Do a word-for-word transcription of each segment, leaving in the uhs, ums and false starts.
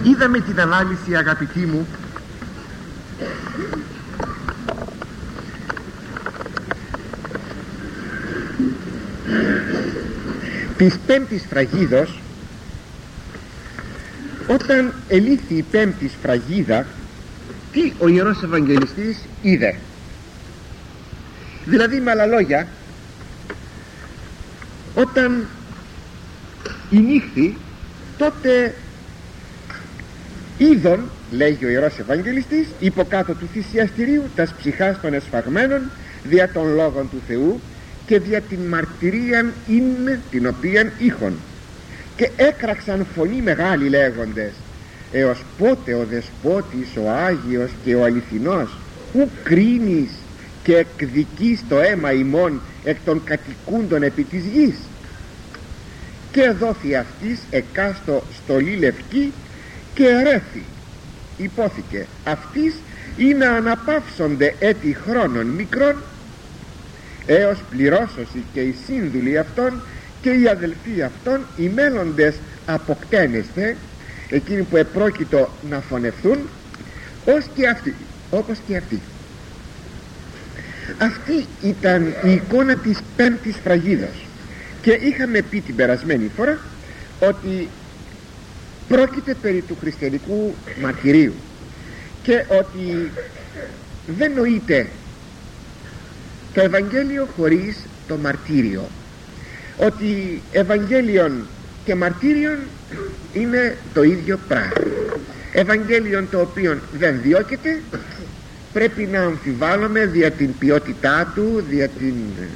Είδαμε την ανάλυση, αγαπητοί μου, της πέμπτης φραγίδος. Όταν ελήφθη η πέμπτη σφραγίδα, τι ο Ιερός Ευαγγελιστής είδε? Δηλαδή, με άλλα λόγια, όταν ηνύχθη, τότε είδον, λέγει ο Ιερός Ευαγγελιστής, υποκάτω του θυσιαστηρίου τας ψυχάς των εσφαγμένων δια των λόγων του Θεού και δια την μαρτυρίαν είναι την οποίαν είχον, και έκραξαν φωνή μεγάλη λέγοντες, έως πότε ο Δεσπότης, ο Άγιος και ο Αληθινός, ου κρίνεις και εκδικείς το αίμα ημών εκ των κατοικούντων επί της γης? Και δόθη αυτής εκάστο στολή λευκή και ερέθη. Υπόθηκε αυτής ή να αναπαύσονται έτη χρόνων μικρών, έως πληρώσωση και οι σύνδουλοι αυτών και οι αδελφοί αυτών, οι μέλλοντες αποκτένεστε, εκείνοι που επρόκειτο να φωνευθούν, ως και αυτοί, όπως και αυτοί. Αυτή ήταν η εικόνα της πέμπτης φραγίδας, και είχαμε πει την περασμένη φορά ότι πρόκειται περί του χριστιανικού μαρτυρίου και ότι δεν νοείται το Ευαγγέλιο χωρίς το μαρτύριο, ότι Ευαγγέλιον και μαρτύριον είναι το ίδιο πράγμα. Ευαγγέλιον το οποίο δεν διώκεται, πρέπει να αμφιβάλλουμε δια την ποιότητά του, δια την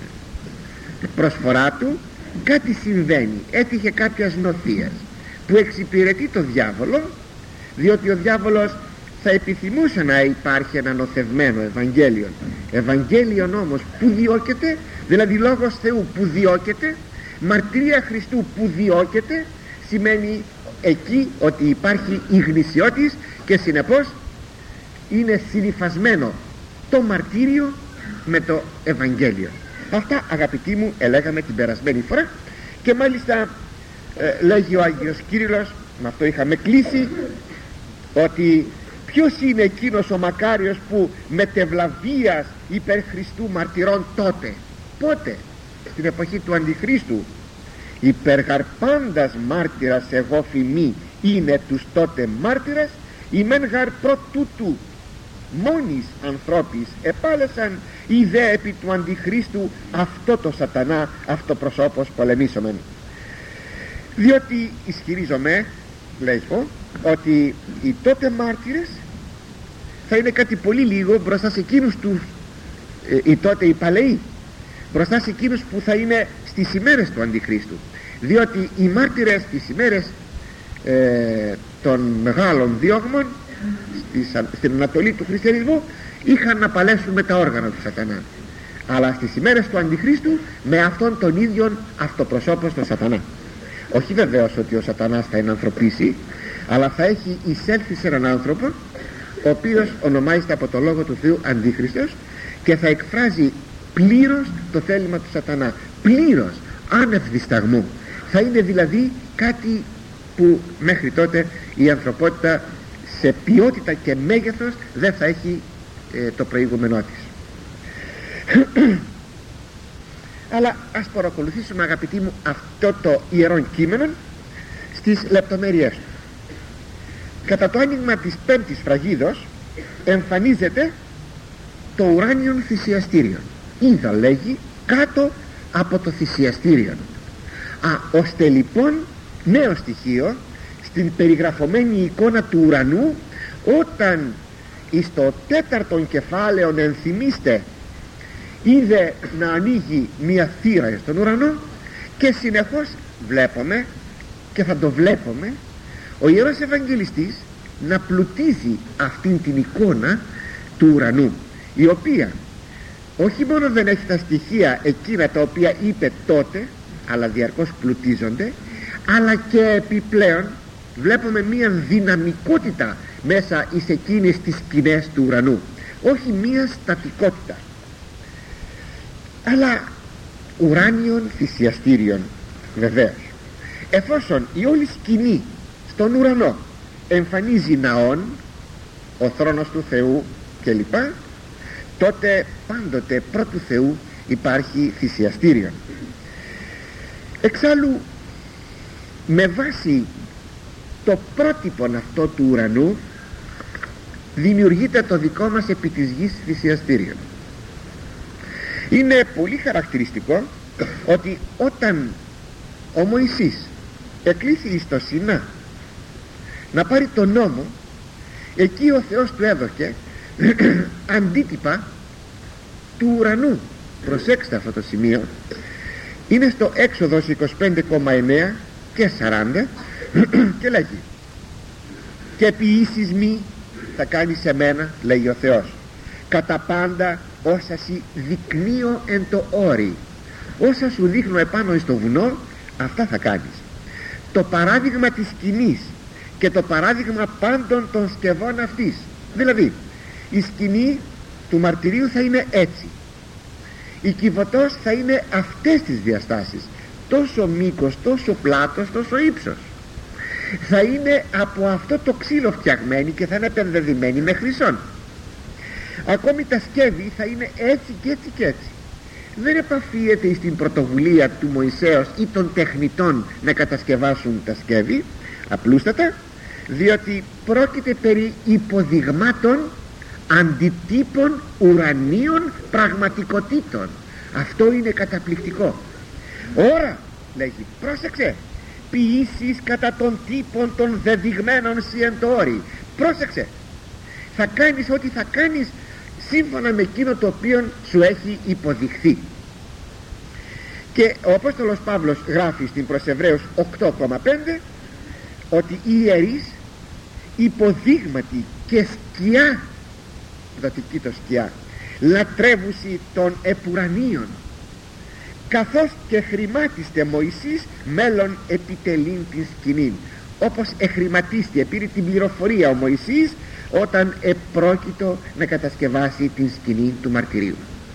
προσφορά του. Κάτι συμβαίνει, έτυχε κάποιας νοθείας που εξυπηρετεί το διάβολο, διότι ο διάβολος θα επιθυμούσε να υπάρχει ένα νοθευμένο Ευαγγέλιο. Ευαγγέλιον όμως που διώκεται, δηλαδή λόγος Θεού που διώκεται, μαρτυρία Χριστού που διώκεται, σημαίνει εκεί ότι υπάρχει η γνησιότης, και συνεπώς είναι συνυφασμένο το μαρτύριο με το Ευαγγέλιο. Αυτά, αγαπητοί μου, ελέγαμε την περασμένη φορά, και μάλιστα ε, λέγει ο Άγιος Κύριλλος, με αυτό είχαμε κλείσει, ότι ποιος είναι εκείνος ο μακάριος που μετευλαβίας υπέρ Χριστού μαρτυρών τότε? Πότε? Στην εποχή του Αντιχρίστου. Υπεργαρπάντας μάρτυρας εγώ φημή είναι τους τότε μάρτυρας, η μεν γαρ προ τούτου μόνης ανθρώπης επάλεσαν, η δε επί του Αντιχρίστου αυτό το σατανά αυτοπροσώπος πολεμήσομεν. Διότι ισχυρίζομαι, λέγω, ότι οι τότε μάρτυρες θα είναι κάτι πολύ λίγο μπροστά σε εκείνους τους ε, οι τότε οι παλαιοί, μπροστά σε εκείνους που θα είναι στις ημέρες του Αντιχρίστου. Διότι οι μάρτυρες στις ημέρες ε, των μεγάλων διώγμων στις, στην Ανατολή του χριστιανισμού είχαν να παλέσουν με τα όργανα του σατανά, αλλά στις ημέρες του Αντιχρίστου με αυτόν τον ίδιον αυτοπροσώπος τον σατανά. Όχι βεβαίως ότι ο σατανάς θα ενανθρωπίσει, αλλά θα έχει εισέλθει σε έναν άνθρωπο ο οποίος ονομάζεται από το λόγο του Θεού Αντίχριστος, και θα εκφράζει πλήρως το θέλημα του σατανά, πλήρως, άνευ δισταγμού. Θα είναι δηλαδή κάτι που μέχρι τότε η ανθρωπότητα σε ποιότητα και μέγεθος δεν θα έχει ε, το προηγούμενό της. Αλλά ας παρακολουθήσουμε, αγαπητοί μου, αυτό το ιερό κείμενο στις λεπτομέρειές του. Κατά το άνοιγμα της πέμπτης φραγίδος εμφανίζεται το ουράνιον θυσιαστήριον. Είδα, λέγει, κάτω από το θυσιαστήριον. Α, ώστε λοιπόν νέο στοιχείο στην περιγραφωμένη εικόνα του ουρανού, όταν εις το τέταρτον κεφάλαιο, ενθυμίστε, είδε να ανοίγει μια θύρα στον ουρανό, και συνεχώς βλέπουμε, και θα το βλέπουμε, ο Ιερός Ευαγγελιστής να πλουτίζει αυτήν την εικόνα του ουρανού, η οποία όχι μόνο δεν έχει τα στοιχεία εκείνα τα οποία είπε τότε, αλλά διαρκώς πλουτίζονται, αλλά και επιπλέον βλέπουμε μία δυναμικότητα μέσα εις εκείνες τις σκηνές του ουρανού, όχι μία στατικότητα, αλλά ουράνιον θυσιαστήριον. Βεβαίως, εφόσον η όλη σκηνή στον ουρανό εμφανίζει ναόν, ο θρόνος του Θεού κλπ, τότε πάντοτε πρώτου Θεού υπάρχει θυσιαστήριο. Εξάλλου, με βάση το πρότυπο αυτό του ουρανού δημιουργείται το δικό μας επί της γης θυσιαστήριο. Είναι πολύ χαρακτηριστικό ότι όταν ο Μωυσής εκλήθη εις το Σινά να πάρει τον νόμο, εκεί ο Θεός του έδωκε αντίτυπα του ουρανού. Προσέξτε αυτό το σημείο, είναι στο Έξοδος είκοσι πέντε κόμμα εννέα και σαράντα και λέγει: «Και ποιήσεις μη θα κάνει σε μένα, λέει ο Θεός, κατά πάντα όσα σοι δεικνύω εν το όρι». Όσα σου δείχνω επάνω στο βουνό, αυτά θα κάνεις. Το παράδειγμα της σκηνής και το παράδειγμα πάντων των σκευών αυτής, δηλαδή η σκηνή του μαρτυρίου θα είναι έτσι, η κυβωτός θα είναι αυτές τις διαστάσεις, τόσο μήκος, τόσο πλάτος, τόσο ύψος, θα είναι από αυτό το ξύλο φτιαγμένη και θα είναι επενδεδημένη με χρυσόν. Ακόμη τα σκεύη θα είναι έτσι και έτσι και έτσι. Δεν επαφίεται στην πρωτοβουλία του Μωυσέως ή των τεχνητών να κατασκευάσουν τα σκεύη, απλούστατα, διότι πρόκειται περί υποδειγμάτων αντιτύπων ουρανίων πραγματικοτήτων. Αυτό είναι καταπληκτικό. Ωρα, λέγει, πρόσεξε, ποιήσεις κατά των τύπων των δεδειγμένων σοι εν το όρι. Πρόσεξε, θα κάνεις ό,τι θα κάνεις σύμφωνα με εκείνο το οποίο σου έχει υποδειχθεί. Και ο Απόστολος Παύλος γράφει στην προς Εβραίους οκτώ κόμμα πέντε ότι οι ιερείς υποδείγματι και σκιά, δοτική το σκιά, λατρεύουσι των επουρανίων, καθώς και χρημάτιστε Μωυσής μέλλον επιτελήν την σκηνήν. Όπως εχρηματίστη, πήρε την πληροφορία ο Μωυσής όταν επρόκειτο να κατασκευάσει την σκηνή του μαρτυρίου.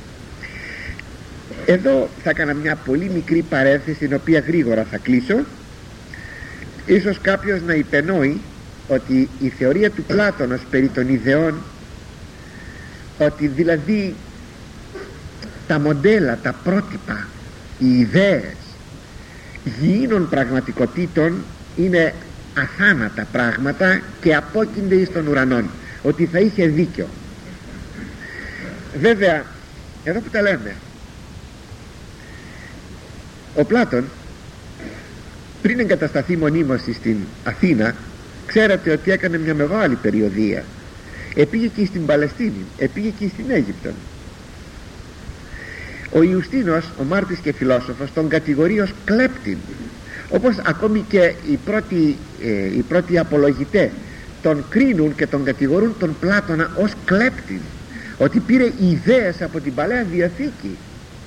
Εδώ θα έκανα μια πολύ μικρή παρένθεση, την οποία γρήγορα θα κλείσω. Ίσως κάποιος να υπενόει ότι η θεωρία του Πλάτωνος περί των ιδεών, ότι δηλαδή τα μοντέλα, τα πρότυπα, οι ιδέες γηίνων πραγματικοτήτων είναι αθάνατα πράγματα και απόκεινται εις των ουρανών, ότι θα είχε δίκιο. Βέβαια, εδώ που τα λέμε, ο Πλάτων πριν εγκατασταθεί μονίμως στην Αθήνα, ξέρετε ότι έκανε μια μεγάλη περιοδεία. Επήγε και στην Παλαιστίνη, επήγε και στην Αίγυπτο. Ο Ιουστίνος, ο μάρτης και φιλόσοφος, τον κατηγορεί ως κλέπτη, όπως ακόμη και οι πρώτοι, ε, οι πρώτοι απολογητές τον κρίνουν και τον κατηγορούν τον Πλάτωνα ως κλέπτη, ότι πήρε ιδέες από την Παλαιά Διαθήκη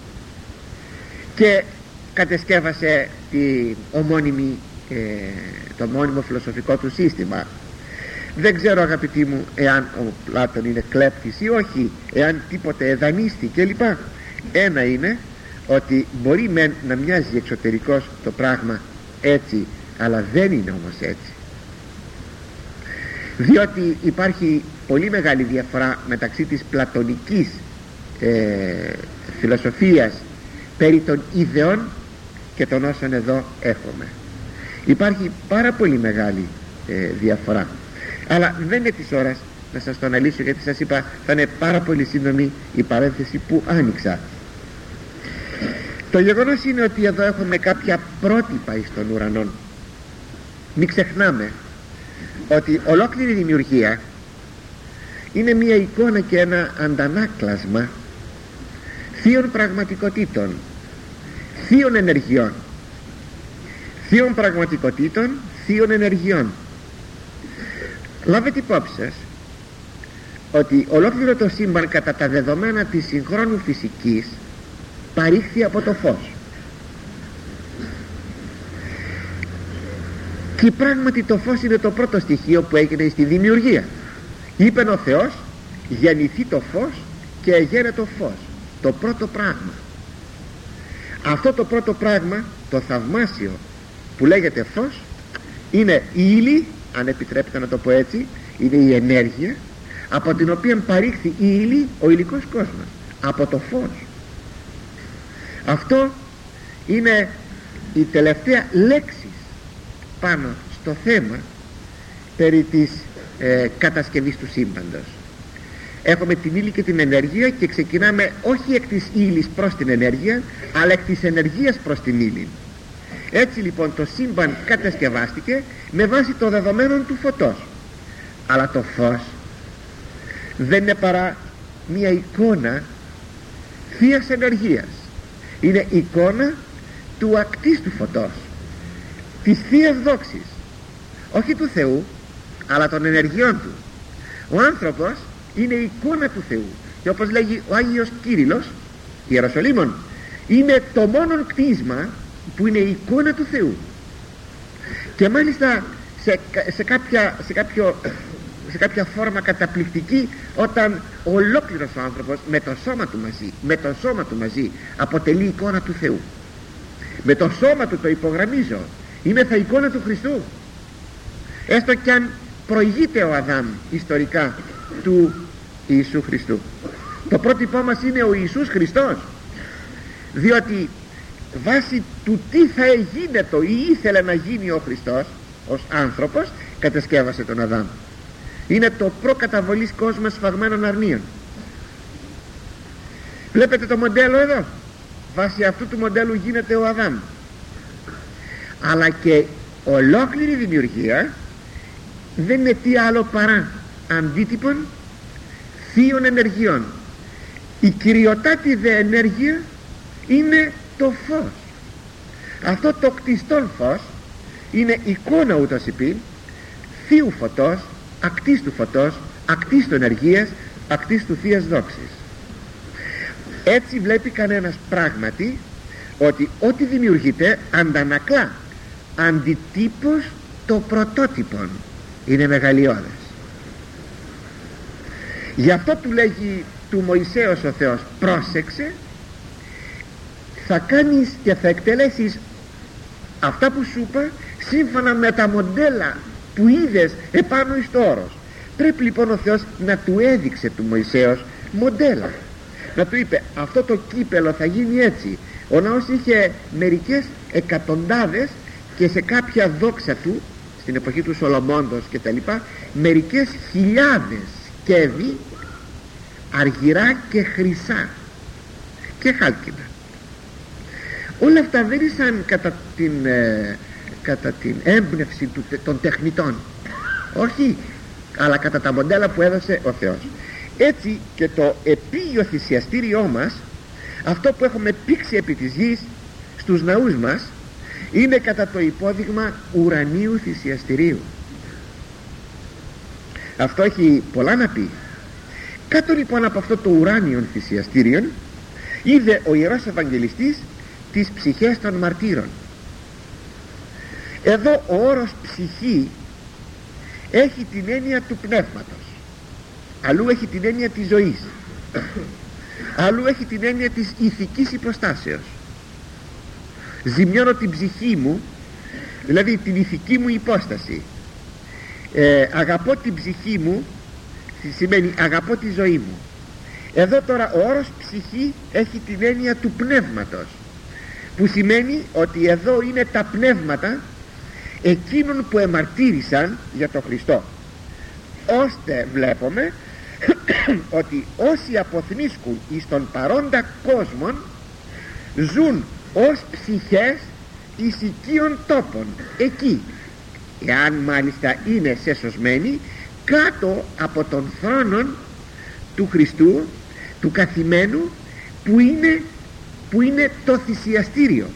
και κατεσκεύασε τη ομώνυμη, ε, το μόνιμο φιλοσοφικό του σύστημα. Δεν ξέρω, αγαπητοί μου, εάν ο Πλάτων είναι κλέπτης ή όχι, εάν τίποτε εδανίστη κλπ. Ένα είναι ότι μπορεί μεν να μοιάζει εξωτερικώς το πράγμα έτσι, αλλά δεν είναι όμως έτσι, διότι υπάρχει πολύ μεγάλη διαφορά μεταξύ της πλατωνικής ε, φιλοσοφίας περί των ιδεών και των όσων εδώ έχουμε. Υπάρχει πάρα πολύ μεγάλη ε, διαφορά, αλλά δεν είναι της ώρας να σας το αναλύσω, γιατί σας είπα θα είναι πάρα πολύ σύντομη η παρένθεση που άνοιξα. Το γεγονός είναι ότι εδώ έχουμε κάποια πρότυπα εις των ουρανών. Μην ξεχνάμε ότι ολόκληρη η δημιουργία είναι μια εικόνα και ένα αντανάκλασμα θείων πραγματικοτήτων, θείων ενεργειών, θείων πραγματικοτήτων, θείων ενεργειών. Λάβετε υπόψη σας ότι ολόκληρο το σύμπαν κατά τα δεδομένα της συγχρόνου φυσικής παρήχθη από το φως, και πράγματι το φως είναι το πρώτο στοιχείο που έγινε στη δημιουργία. Είπεν ο Θεός γεννηθεί το φως και εγένε το φως, το πρώτο πράγμα. Αυτό το πρώτο πράγμα, το θαυμάσιο που λέγεται φως, είναι η ύλη αν επιτρέπετε να το πω έτσι, είναι η ενέργεια από την οποία παρήχθη η ύλη, ο υλικός κόσμος, από το φως. Αυτό είναι η τελευταία λέξη πάνω στο θέμα περί της ε, κατασκευής του σύμπαντος. Έχουμε την ύλη και την ενέργεια και ξεκινάμε όχι εκ της ύλης προς την ενέργεια, αλλά εκ της ενεργείας προς την ύλη. Έτσι λοιπόν το σύμπαν κατασκευάστηκε με βάση το δεδομένο του φωτός. Αλλά το φως δεν είναι παρά μια εικόνα θείας ενεργείας. Είναι εικόνα του ακτίστου φωτός, της θείας δόξης, όχι του Θεού αλλά των ενεργειών του. Ο άνθρωπος είναι η εικόνα του Θεού, και όπως λέγει ο Άγιος Κύριλλος Ιεροσολύμων, είναι το μόνον κτίσμα που είναι η εικόνα του Θεού. Και μάλιστα σε, σε, κάποια, σε, κάποιο, σε κάποια φόρμα καταπληκτική, όταν ολόκληρος ο άνθρωπος με το σώμα του μαζί, με το σώμα του μαζί αποτελεί εικόνα του Θεού. Με το σώμα του, το υπογραμμίζω, είμαι θα εικόνα του Χριστού, έστω κι αν προηγείται ο Αδάμ ιστορικά του Ιησού Χριστού. Το πρότυπό μας είναι ο Ιησούς Χριστός, διότι βάσει του τι θα εγίνετο ή ήθελε να γίνει ο Χριστός ως άνθρωπος, κατασκεύασε τον Αδάμ. Είναι το προκαταβολής κόσμο σφαγμένων αρνίων. Βλέπετε το μοντέλο εδώ, βάσει αυτού του μοντέλου γίνεται ο Αδάμ. Αλλά και ολόκληρη δημιουργία δεν είναι τι άλλο παρά αντίτυπον θείων ενεργειών. Η κυριοτάτη δε ενέργεια είναι το φως. Αυτό το κτιστόν φως είναι εικόνα ούτως υπήν θείου φωτός, ακτίστου φωτός, ακτίστου ενεργείας, ακτίστου θείας δόξης. Έτσι βλέπει κανένας πράγματι ότι ό,τι δημιουργείται αντανακλά αντιτύπως το πρωτότυπον. Είναι μεγαλειώδες. Γι' αυτό του λέγει του Μωυσέως ο Θεός, πρόσεξε, θα κάνεις και θα εκτελέσεις αυτά που σου είπα σύμφωνα με τα μοντέλα που είδες επάνω εις το όρος. Πρέπει λοιπόν ο Θεός να του έδειξε του Μωυσέως μοντέλα, να του είπε αυτό το κύπελο θα γίνει έτσι. Ο ναός είχε μερικές εκατοντάδες και σε κάποια δόξα του στην εποχή του Σολομώντος και τα λοιπά μερικές χιλιάδες σκεύη αργυρά και χρυσά και χάλκινα. Όλα αυτά δεν ήσαν κατά την, ε, κατά την έμπνευση του, των τεχνητών, όχι, αλλά κατά τα μοντέλα που έδωσε ο Θεός. Έτσι και το επίγειο θυσιαστήριό μας, αυτό που έχουμε πήξει επί της γης στους ναούς μας, είναι κατά το υπόδειγμα ουρανίου θυσιαστηρίου. Αυτό έχει πολλά να πει. Κάτω λοιπόν από αυτό το ουράνιο θυσιαστήριο είδε ο Ιερός Ευαγγελιστής τις ψυχές των μαρτύρων. Εδώ ο όρος ψυχή έχει την έννοια του πνεύματος, αλλού έχει την έννοια της ζωής, αλλού έχει την έννοια της ηθικής υποστάσεως. Ζημιώνω την ψυχή μου, δηλαδή την ηθική μου υπόσταση, ε, αγαπώ την ψυχή μου σημαίνει αγαπώ τη ζωή μου. Εδώ τώρα ο όρος ψυχή έχει την έννοια του πνεύματος, που σημαίνει ότι εδώ είναι τα πνεύματα εκείνων που εμαρτύρησαν για τον Χριστό, ώστε βλέπουμε ότι όσοι αποθνίσκουν εις τον παρόντα κόσμον ζουν ως ψυχές εις οικείων τόπων εκεί, εάν μάλιστα είναι σεσωσμένοι κάτω από τον θρόνο του Χριστού, του καθημένου, που είναι, που είναι το θυσιαστήριο.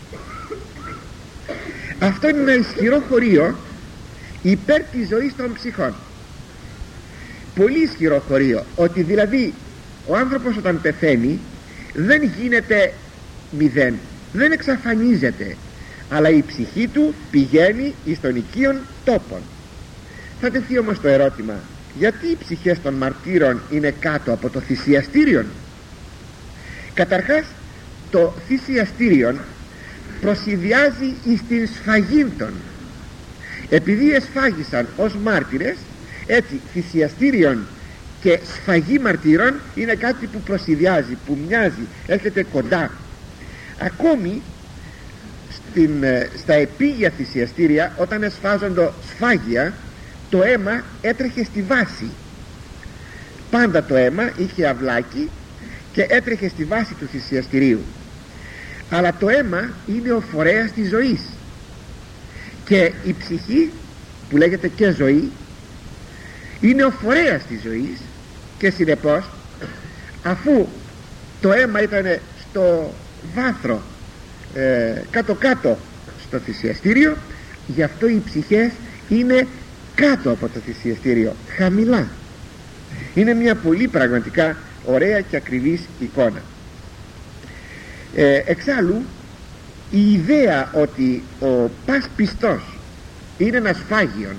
Αυτό είναι ένα ισχυρό χωρίο υπέρ της ζωής των ψυχών, πολύ ισχυρό χωρίο, ότι δηλαδή ο άνθρωπος όταν πεθαίνει δεν γίνεται μηδέν, δεν εξαφανίζεται, αλλά η ψυχή του πηγαίνει εις των οικείων τόπων. Θα τεθεί όμως το ερώτημα, γιατί οι ψυχές των μαρτύρων είναι κάτω από το θυσιαστήριον? Καταρχάς το θυσιαστήριον προσηδιάζει εις την σφαγήν των. επειδή εσφάγισαν ως μάρτυρες, έτσι θυσιαστήριον και σφαγή μαρτύρων είναι κάτι που προσηδιάζει, που μοιάζει, έρχεται κοντά. Ακόμη στην, στα επίγεια θυσιαστήρια, όταν εσφάζονται σφάγια, το αίμα έτρεχε στη βάση. Πάντα το αίμα είχε αυλάκι και έτρεχε στη βάση του θυσιαστηρίου. Αλλά το αίμα είναι ο φορέας της ζωής, και η ψυχή, που λέγεται και ζωή, είναι ο φορέας της ζωής, και συνεπώς αφού το αίμα ήταν στο βάθρο, ε, κάτω κάτω στο θυσιαστήριο, γι' αυτό οι ψυχές είναι κάτω από το θυσιαστήριο, χαμηλά. Είναι μια πολύ πραγματικά ωραία και ακριβής εικόνα. ε, εξάλλου η ιδέα ότι ο πας πιστός είναι ένα σφάγιον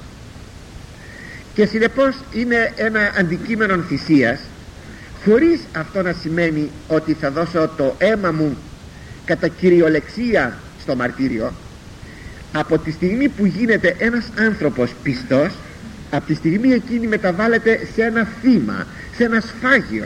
και συνεπώς είναι ένα αντικείμενο θυσίας, χωρίς αυτό να σημαίνει ότι θα δώσω το αίμα μου κατά κυριολεξία στο μαρτύριο. Από τη στιγμή που γίνεται ένας άνθρωπος πιστός, από τη στιγμή εκείνη μεταβάλλεται σε ένα θύμα, σε ένα σφάγιον.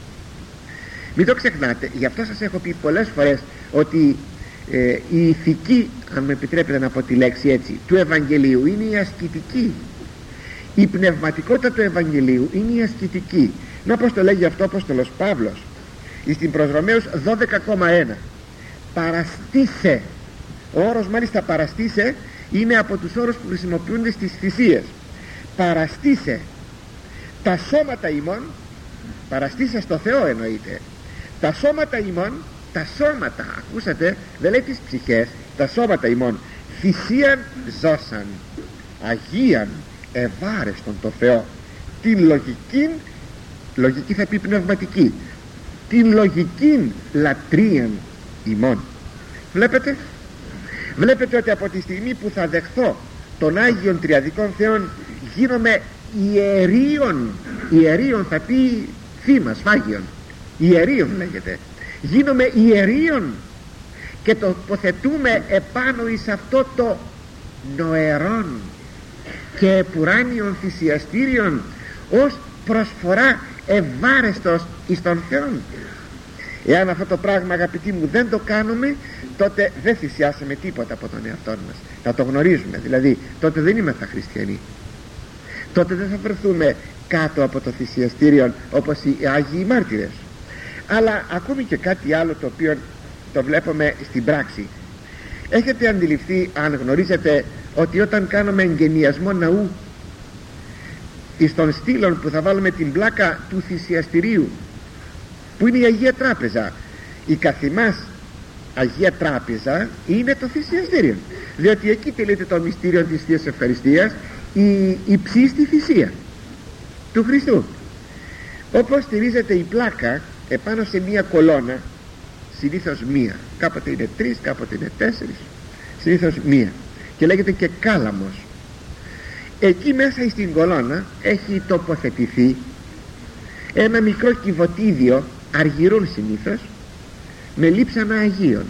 Μην το ξεχνάτε, γι' αυτό σας έχω πει πολλές φορές ότι ε, η ηθική, αν με επιτρέπετε να πω τη λέξη έτσι, του Ευαγγελίου είναι η ασκητική. Η πνευματικότητα του Ευαγγελίου είναι η ασκητική. Να πως το λέγει αυτό ο Απόστολος Παύλος στην προς Ρωμαίους δώδεκα κόμμα ένα. Παραστήσε. Ο όρος μάλιστα παραστήσε είναι από τους όρους που χρησιμοποιούνται στις θυσίες. Παραστήσε τα σώματα ημών, παραστήσε στο Θεό εννοείται, τα σώματα ημών, τα σώματα, ακούσατε, δεν λέει τις ψυχές, τα σώματα ημών, θυσίαν ζώσαν, αγίαν, ευάρεστον το Θεό, την λογική, λογική θα πει πνευματική, την λογική λατρείαν ημών. Βλέπετε, βλέπετε ότι από τη στιγμή που θα δεχθώ των Άγιων Τριαδικών Θεών γίνομαι ιερίων. Ιερίων θα πει θύμα, σφάγιον, ιερίων λέγεται. Γίνομαι ιερίων και τοποθετούμε επάνω εις αυτό το νοερόν και επουράνιον θυσιαστήριον ως προσφορά ευάρεστος εις τον Θεόν. Εάν αυτό το πράγμα, αγαπητοί μου, δεν το κάνουμε, τότε δεν θυσιάσαμε τίποτα από τον εαυτό μας. Θα το γνωρίζουμε, δηλαδή τότε δεν είμαστε χριστιανοί. Τότε δεν θα βρεθούμε κάτω από το θυσιαστήριο όπως οι Άγιοι Μάρτυρες. Αλλά ακόμη και κάτι άλλο το οποίο το βλέπουμε στην πράξη. Έχετε αντιληφθεί, αν γνωρίζετε, ότι όταν κάνουμε εγγενιασμό ναού, εις των στήλων που θα βάλουμε την πλάκα του θυσιαστηρίου, που είναι η Αγία Τράπεζα, η καθημάς Αγία Τράπεζα είναι το θυσιαστήριο, διότι εκεί τελείται το μυστήριο της Θείας Ευχαριστίας, η υψίστη θυσία του Χριστού. Όπως στηρίζεται η πλάκα επάνω σε μία κολόνα, συνήθως μία, κάποτε είναι τρεις, κάποτε είναι τέσσερις, συνήθως μία, και λέγεται και κάλαμος. Εκεί μέσα στην κολόνα έχει τοποθετηθεί ένα μικρό κυβωτίδιο αργυρών συνήθως, με λείψανα Αγίων.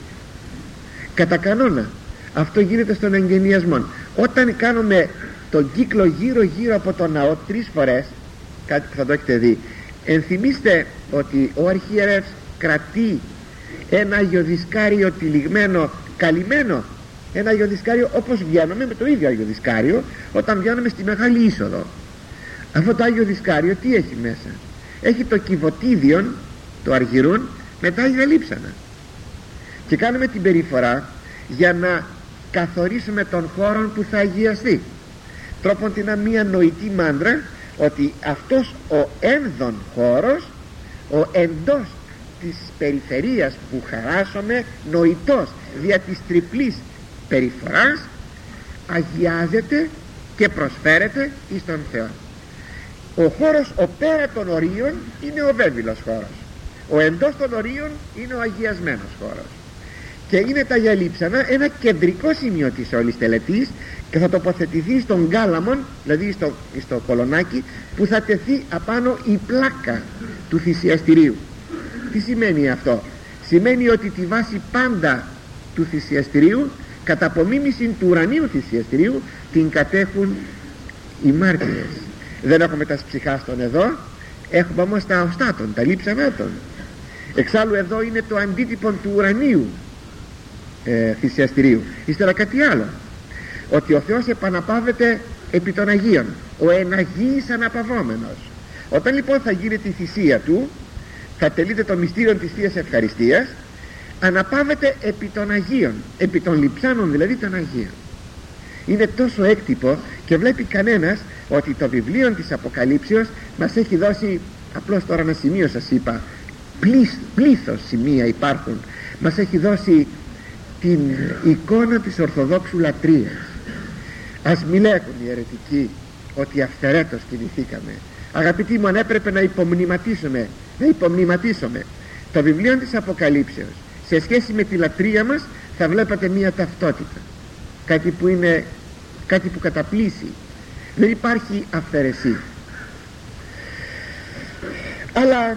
Κατά κανόνα αυτό γίνεται στον εγγενιασμό. Όταν κάνουμε τον κύκλο γύρω γύρω από τον ναό τρεις φορές, κάτι που θα το έχετε δει, ενθυμίστε ότι ο αρχιερεύς κρατεί ένα αγιοδισκάριο τυλιγμένο, καλυμμένο, ένα αγιοδισκάριο όπως βγαίνουμε με το ίδιο αγιοδισκάριο όταν βγαίνουμε στη Μεγάλη Είσοδο. Αυτό το Άγιο Δισκάριο τι έχει μέσα? Έχει το κυβωτίδιον, το αργυρούν, με τα Άγια Λείψανα. Και κάνουμε την περιφορά για να καθορίσουμε τον χώρο που θα αγιαστεί. Τρόπον την μία νοητή μάντρα ότι αυτός ο ένδον χώρος, ο εντός της περιφερείας που χαράσουμε, νοητός δια της τριπλής περιφοράς, αγιάζεται και προσφέρεται εις τον Θεό. Ο χώρος ο πέρα των ορίων είναι ο βέβυλος χώρος, ο εντός των ορίων είναι ο αγιασμένος χώρος, και είναι τα Αγία Λείψανα ένα κεντρικό σημείο της όλης τελετής, και θα τοποθετηθεί στον κάλαμον, δηλαδή στο, στο κολονάκι που θα τεθεί απάνω η πλάκα του θυσιαστηρίου. Τι σημαίνει αυτό? Σημαίνει ότι τη βάση πάντα του θυσιαστηρίου κατά απομίμηση του ουρανίου θυσιαστηρίου την κατέχουν οι μάρτυρες. Δεν έχουμε τα ψυχάστων εδώ, έχουμε όμως τα οστάτων, τα λείψανάτων. Εξάλλου εδώ είναι το αντίτυπο του ουρανίου ε, θυσιαστηρίου. Ύστερα κάτι άλλο, ότι ο Θεός επαναπάβεται επί των Αγίων, ο εν Αγίης αναπαυόμενος. Όταν λοιπόν θα γίνεται η θυσία του, θα τελείται το μυστήριο της Θείας Ευχαριστίας, αναπάβεται επί των Αγίων, επί των λειψάνων δηλαδή των Αγίων. Είναι τόσο έκτυπο και βλέπει κανένας ότι το βιβλίο της Αποκαλύψεως μας έχει δώσει, απλώς τώρα ένα σημείο σας είπα, πλήθ, πλήθος σημεία υπάρχουν, μας έχει δώσει την εικόνα της Ορθοδόξου λατρείας. Ας μη λέγουν οι αιρετικοί ότι αυθαιρέτως κινηθήκαμε. Αγαπητοί μου, αν έπρεπε να υπομνηματίσουμε, να υπομνηματίσουμε το βιβλίο της Αποκαλύψεως σε σχέση με τη λατρεία μας, θα βλέπατε μία ταυτότητα, κάτι που είναι, κάτι που καταπλήσει. Δεν υπάρχει αυθαιρεσία. Αλλά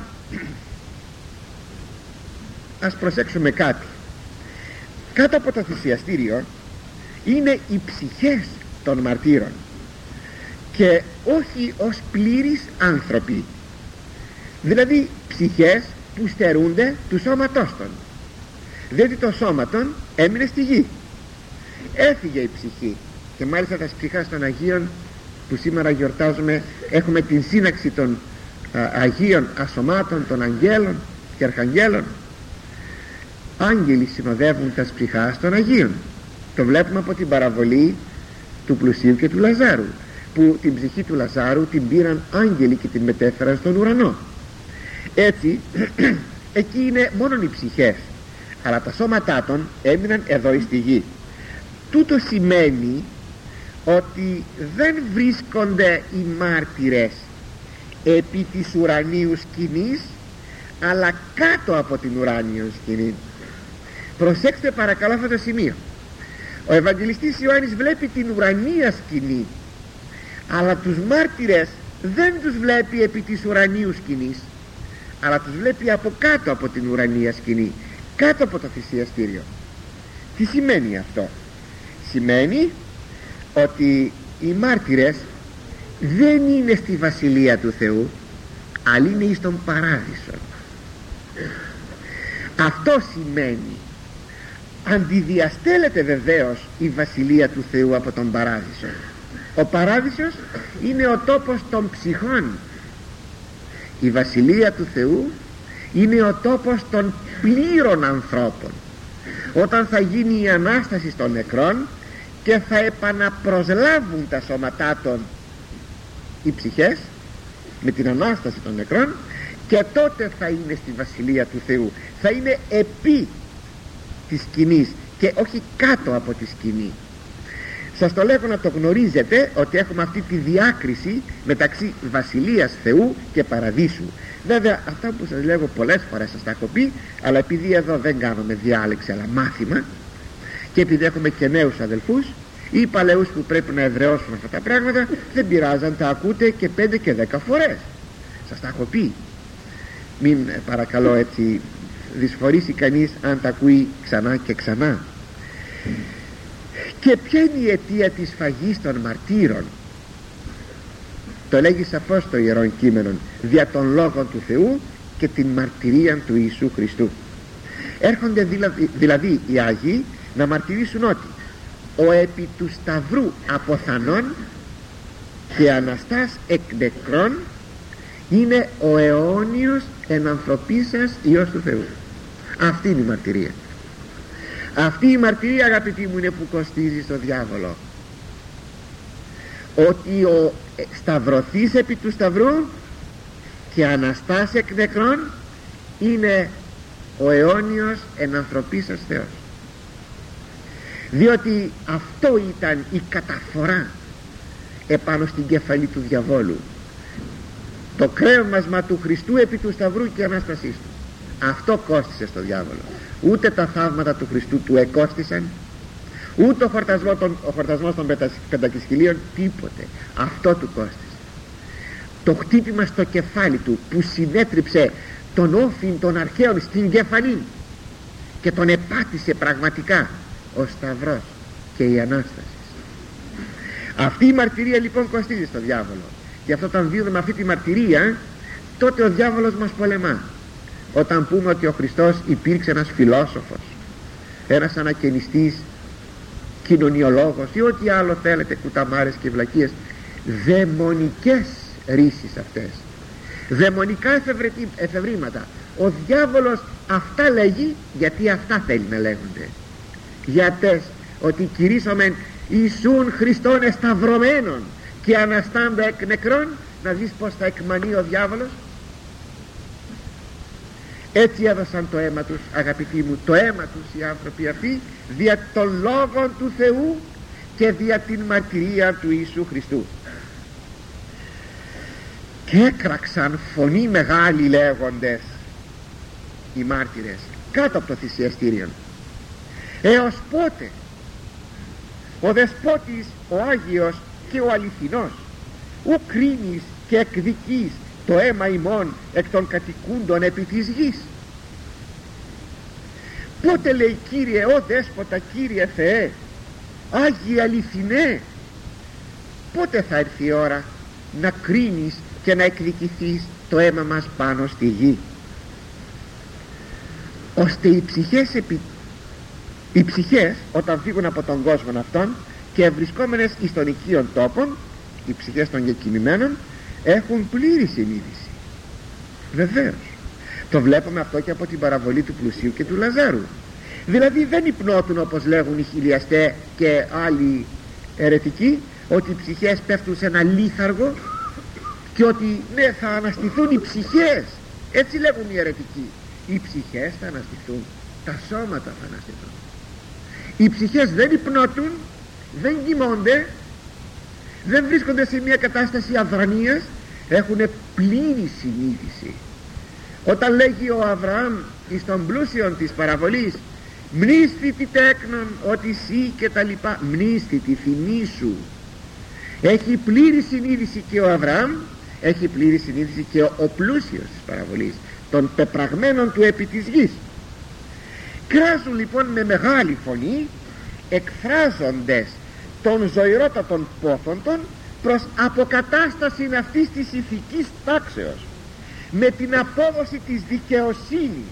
ας προσέξουμε κάτι. Κάτω από το θυσιαστήριο είναι οι ψυχές των μαρτύρων, και όχι ως πλήρεις άνθρωποι, δηλαδή ψυχές που στερούνται του σώματός των, διότι το σώμα των έμεινε στη γη, έφυγε η ψυχή. Και μάλιστα τα ψυχάς των Αγίων που σήμερα γιορτάζουμε, έχουμε την σύναξη των α, Αγίων ασωμάτων, των Αγγέλων και Αρχαγγέλων. Άγγελοι συνοδεύουν τα ψυχάς των Αγίων. Το βλέπουμε από την παραβολή του Πλουσίου και του Λαζάρου, που την ψυχή του Λαζάρου την πήραν άγγελοι και την μετέφεραν στον ουρανό. Έτσι εκεί είναι μόνον οι ψυχές, αλλά τα σώματά των έμειναν εδώ στη γη. Τούτο σημαίνει ότι δεν βρίσκονται οι μάρτυρες επί της ουρανίου σκηνής, αλλά κάτω από την ουράνιο σκηνή. Προσέξτε παρακαλώ αυτό το σημείο. Ο Ευαγγελιστής Ιωάννης βλέπει την ουρανία σκηνή, αλλά τους μάρτυρες δεν τους βλέπει επί της ουρανίου σκηνής, αλλά τους βλέπει από κάτω από την ουρανία σκηνή, κάτω από το θυσιαστήριο. Τι σημαίνει αυτό? Σημαίνει ότι οι μάρτυρες δεν είναι στη Βασιλεία του Θεού, αλλά είναι εις τον Παράδεισο. Αυτό σημαίνει, αντιδιαστέλλεται βεβαίως η Βασιλεία του Θεού από τον Παράδεισο. Ο Παράδεισος είναι ο τόπος των ψυχών. Η Βασιλεία του Θεού είναι ο τόπος των πλήρων ανθρώπων. Όταν θα γίνει η Ανάσταση των νεκρών και θα επαναπροσλάβουν τα σώματά των οι ψυχές με την Ανάσταση των νεκρών, και τότε θα είναι στη Βασιλεία του Θεού. Θα είναι επί της σκηνής και όχι κάτω από τη σκηνή. Σας το λέγω να το γνωρίζετε, ότι έχουμε αυτή τη διάκριση μεταξύ Βασιλείας Θεού και Παραδείσου. Βέβαια αυτά που σας λέγω πολλές φορές σας τα έχω πει, αλλά επειδή εδώ δεν κάνουμε διάλεξη αλλά μάθημα, και επειδή έχουμε και νέους αδελφούς ή παλαιούς που πρέπει να εδραιώσουν αυτά τα πράγματα, δεν πειράζαν, τα ακούτε και πέντε και δέκα φορές. Σας τα έχω πει. Μην παρακαλώ έτσι δυσφορήσει κανείς αν τα ακούει ξανά και ξανά. Και ποια είναι η αιτία της φαγής των μαρτύρων? Το λέγει σαφώς το Ιερό Κείμενο, δια των λόγων του Θεού και την μαρτυρία του Ιησού Χριστού. Έρχονται δηλαδή, δηλαδή οι Άγιοι να μαρτυρήσουν ότι ο επί του Σταυρού αποθανών και Αναστάς εκ νεκρών είναι ο αιώνιος εν ανθρωπίσας Υιός του Θεού. Αυτή είναι η μαρτυρία. Αυτή η μαρτυρία, αγαπητοί μου, είναι που κοστίζει στο διάβολο. Ότι ο σταυρωθής επί του Σταυρού και Αναστάς εκ νεκρών είναι ο αιώνιος εν ανθρωπίσας Θεός. Διότι αυτό ήταν η καταφορά επάνω στην κεφαλή του διαβόλου, το κρέμασμα του Χριστού επί του Σταυρού και Ανάστασής του. Αυτό κόστισε στο διάβολο. Ούτε τα θαύματα του Χριστού του εκόστησαν, ούτε ο χορτασμός των, ο χορτασμός των πεντακισχυλίων, τίποτε. Αυτό του κόστισε. Το χτύπημα στο κεφάλι του που συνέτριψε τον όφιν των αρχαίων στην κεφαλή και τον επάτησε πραγματικά ο Σταυρός. και η Ανάσταση. Αυτή η μαρτυρία λοιπόν κοστίζει στο διάβολο. Γι' αυτό όταν δίνουμε αυτή τη μαρτυρία, τότε ο διάβολος μας πολεμά. Όταν πούμε ότι ο Χριστός υπήρξε ένας φιλόσοφος, ένας ανακαινιστής, κοινωνιολόγος ή ό,τι άλλο θέλετε, κουταμάρες και βλακίες, δαιμονικές ρίσεις αυτές, δαιμονικά εφευρήματα. Ο διάβολος αυτά λέγει, γιατί αυτά θέλει να λέγονται. Γιατί ότι κηρύσσομεν Ιησούν Χριστόν εσταυρωμένον και αναστάντα εκ νεκρών. Να δεις πως θα εκμανεί ο διάβολος. Έτσι έδωσαν το αίμα τους, αγαπητοί μου, το αίμα τους οι άνθρωποι αυτοί, δια των λόγων του Θεού και δια την μαρτυρία του Ιησού Χριστού. Και έκραξαν φωνή μεγάλη λέγοντες οι μάρτυρες κάτω από το θυσιαστήριον, έως πότε ο Δεσπότης, ο Άγιος και ο Αληθινός, ου κρίνεις και εκδικείς το αίμα ημών εκ των κατοικούντων επί της γης? Πότε, λέει, Κύριε, ο Δέσποτα, Κύριε Θεέ, Άγιε Αληθινέ, πότε θα έρθει η ώρα να κρίνεις και να εκδικηθείς το αίμα μας πάνω στη γη, ώστε οι ψυχές, επί... οι ψυχές όταν φύγουν από τον κόσμο αυτόν και βρισκόμενες εις των οικείων τόπων, οι ψυχές των γεκοιμημένων έχουν πλήρη συνείδηση. Βεβαίως το βλέπουμε αυτό και από την παραβολή του πλουσίου και του Λαζάρου. Δηλαδή δεν υπνώτουν, όπως λέγουν οι χιλιαστέ και άλλοι αιρετικοί, ότι οι ψυχές πέφτουν σε ένα λίθαργο και ότι ναι, θα αναστηθούν οι ψυχές. Έτσι λέγουν οι αιρετικοί. Οι ψυχές θα αναστηθούν, τα σώματα θα αναστηθούν. Οι ψυχές δεν υπνώτουν, δεν κοιμώνται, δεν βρίσκονται σε μια κατάσταση αδρανείας, έχουν πλήρη συνείδηση. Όταν λέγει ο Αβραάμ εις των πλούσιων της παραβολής, μνήσθητη τέκνον ότι εσύ και τα λοιπά, μνήσθητη, θυμήσου, έχει πλήρη συνείδηση και ο Αβραάμ, έχει πλήρη συνείδηση και ο, ο πλούσιος της παραβολής, των πεπραγμένων του επί της γης. Κράζουν λοιπόν με μεγάλη φωνή, εκφράζοντες των ζωηρότατων πόθοντων προς αποκατάσταση αυτής της ηθικής τάξεως, με την απόδοση της δικαιοσύνης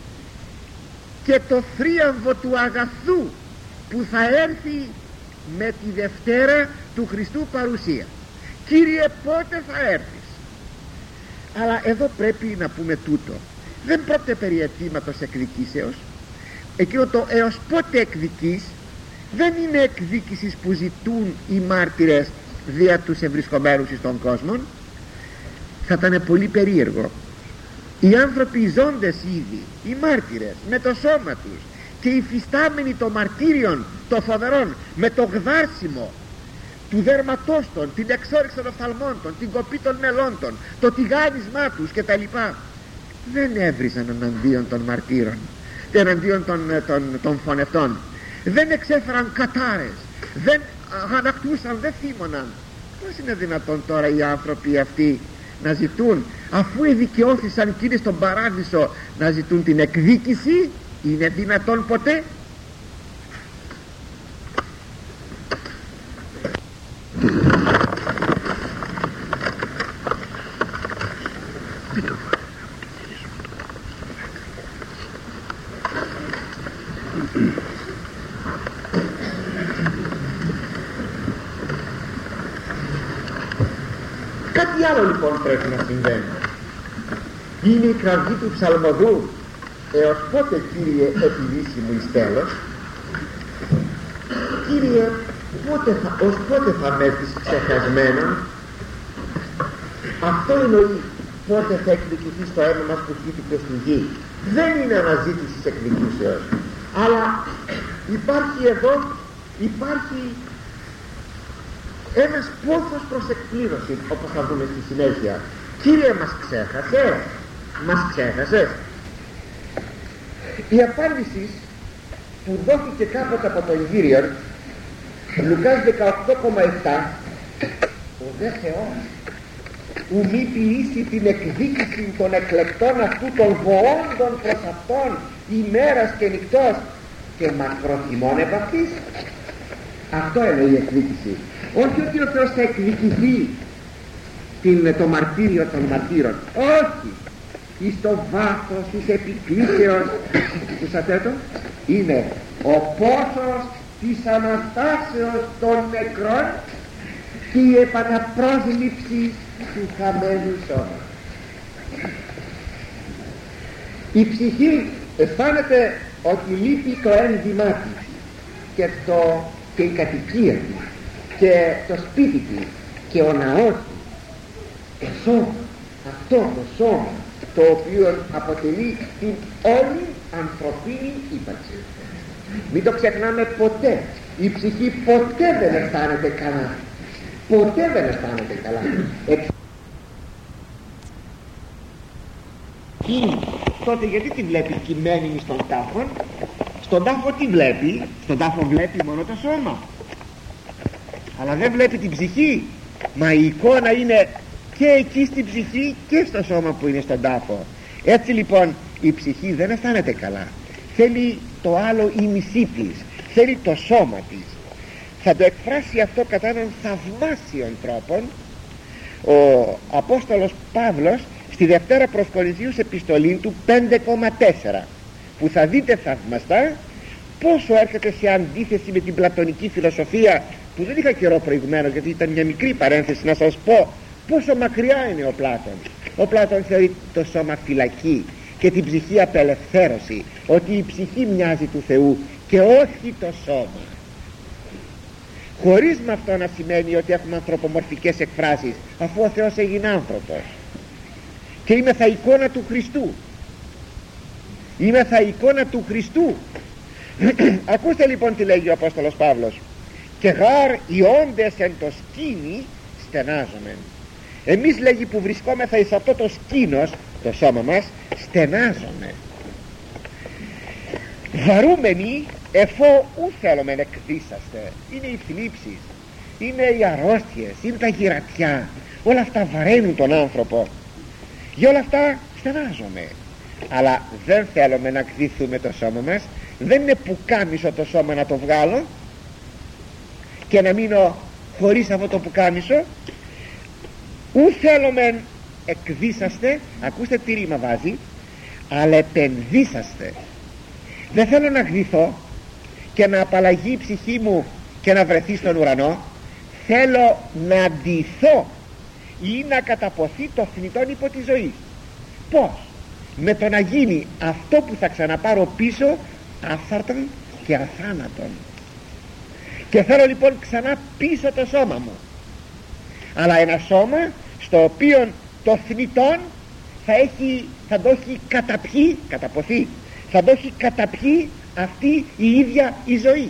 και το θρίαμβο του αγαθού που θα έρθει με τη Δευτέρα του Χριστού παρουσία. Κύριε, πότε θα έρθεις? Αλλά εδώ πρέπει να πούμε τούτο, δεν πρόκειται περί αιτήματος εκδικήσεως. Εκείνο το έως πότε εκδικείς δεν είναι εκδίκησης που ζητούν οι μάρτυρες δια τους ευρισκομένους εις των κόσμων. Θα ήταν πολύ περίεργο οι άνθρωποι, οι ζώντες ήδη, οι μάρτυρες με το σώμα τους και οι φυστάμενοι των μαρτύριων των φοβερών, με το γδάρσιμο του δέρματός των, την εξόρυξη των οφθαλμών των, την κοπή των μελών των, το τηγάνισμά τους κτλ, δεν έβριζαν εναντίον των μαρτύρων, εναντίον των, των, των φωνευτών, δεν εξέφεραν κατάρες, δεν ανακτούσαν, δεν θύμωναν. Πώς είναι δυνατόν τώρα οι άνθρωποι αυτοί να ζητούν, αφού εδικαιώθησαν κύριοι στον παράδεισο, να ζητούν την εκδίκηση? Είναι δυνατόν ποτέ? Κάτι άλλο λοιπόν πρέπει να συμβαίνει. Είναι η κραυγή του ψαλμοδού, έως πότε, Κύριε, επιλύσει μου εις τέλος? Κύριε, πότε θα, ως πότε θα με έρθεις ξεχασμένον? Αυτό εννοεί, πότε θα εκδικηθείς το αίμα μας που χύθηκε στη γη. Δεν είναι αναζήτηση εκδικήσεως, αλλά υπάρχει εδώ, υπάρχει ένας πόθος προς εκπλήρωση, όπως θα δούμε στη συνέχεια. Κύριε, μας ξέχασες? Μας ξέχασες? Η απάντηση που δόθηκε κάποτε από τον Κύριο, Λουκάς δεκαοκτώ κόμμα επτά, ο δε Θεός ου μη ποιήσει την εκδίκηση των εκλεκτών αυτού των βοόντων προς αυτόν ημέρας και νυχτός και μακροθυμών επ' αυτής. Αυτό είναι η εκδίκηση. Όχι ότι ο Θεός θα εκδικηθεί την, το μαρτύριο των μαρτύρων. Όχι. Εις το βάθος της επικλήσεως του σατέτων είναι ο πόθος της Αναστάσεως των νεκρών και η επαναπρόσληψη του χαμένου σώμα. Η ψυχή αισθάνεται ότι λείπει το ένδυμά της και, το, και η κατοικία της και το σπίτι της και ο ναός της, το σώμα, αυτό το σώμα το οποίο αποτελεί την όλη ανθρωπίνη ύπαρξη. Μην το ξεχνάμε ποτέ. Η ψυχή ποτέ δεν αισθάνεται καλά. Ποτέ δεν αισθάνεται καλά. Εξ... τότε γιατί τη βλέπει κειμένη στον τάφο? Στον τάφο τι βλέπει? Στον τάφο βλέπει μόνο το σώμα, αλλά δεν βλέπει την ψυχή. Μα η εικόνα είναι και εκεί στην ψυχή και στο σώμα που είναι στον τάφο. Έτσι λοιπόν η ψυχή δεν αισθάνεται καλά. Θέλει το άλλο ημισή της, θέλει το σώμα της. Θα το εκφράσει αυτό κατά έναν θαυμάσιον τρόπον ο Απόστολος Παύλος στη Δευτέρα προς Κορινθίους επιστολή του πέντε κόμμα τέσσερα, που θα δείτε θαυμαστά πόσο έρχεται σε αντίθεση με την πλατωνική φιλοσοφία, που δεν είχα καιρό προηγουμένως γιατί ήταν μια μικρή παρένθεση να σας πω πόσο μακριά είναι ο Πλάτων. Ο Πλάτων θεωρεί το σώμα φυλακή και την ψυχή απελευθέρωση, ότι η ψυχή μοιάζει του Θεού και όχι το σώμα, χωρίς με αυτό να σημαίνει ότι έχουμε ανθρωπομορφικές εκφράσεις, αφού ο Θεός έγινε άνθρωπος και είμαι θα εικόνα του Χριστού. Είμαι θα εικόνα του Χριστού. Ακούστε λοιπόν τι λέγει ο Απόστολος Παύλος: και γάρ οι όντες εν το σκήνη στενάζομεν. Εμείς, λέγει, που βρισκόμεθα εις αυτό το σκήνος, το σώμα μας, στενάζομαι. Βαρούμενοι εφό ου θέλομεν εκδίσαστε. Είναι οι θλίψεις, είναι οι αρρώστιες, είναι τα γυρατιά. Όλα αυτά βαραίνουν τον άνθρωπο. Για όλα αυτά στενάζομαι. Αλλά δεν θέλουμε να εκδίθουμε το σώμα μας. Δεν είναι πουκάμισο το σώμα να το βγάλω και να μείνω χωρίς αυτό το πουκάμισο. Ου θέλομεν εκδίσαστε. Ακούστε τι ρήμα βάζει: αλλά επενδύσαστε. Δεν θέλω να γδυθώ και να απαλλαγεί η ψυχή μου και να βρεθεί στον ουρανό. Θέλω να ντυθώ ή να καταποθεί το θνητόν υπό τη ζωή. Πώς? Με το να γίνει αυτό που θα ξαναπάρω πίσω άφθαρτον και αθάνατον. Και θέλω λοιπόν ξανά πίσω το σώμα μου, αλλά ένα σώμα στο οποίο το θνητόν θα, έχει, θα το έχει καταπιεί, καταποθεί, θα το έχει καταπιεί αυτή η ίδια η ζωή.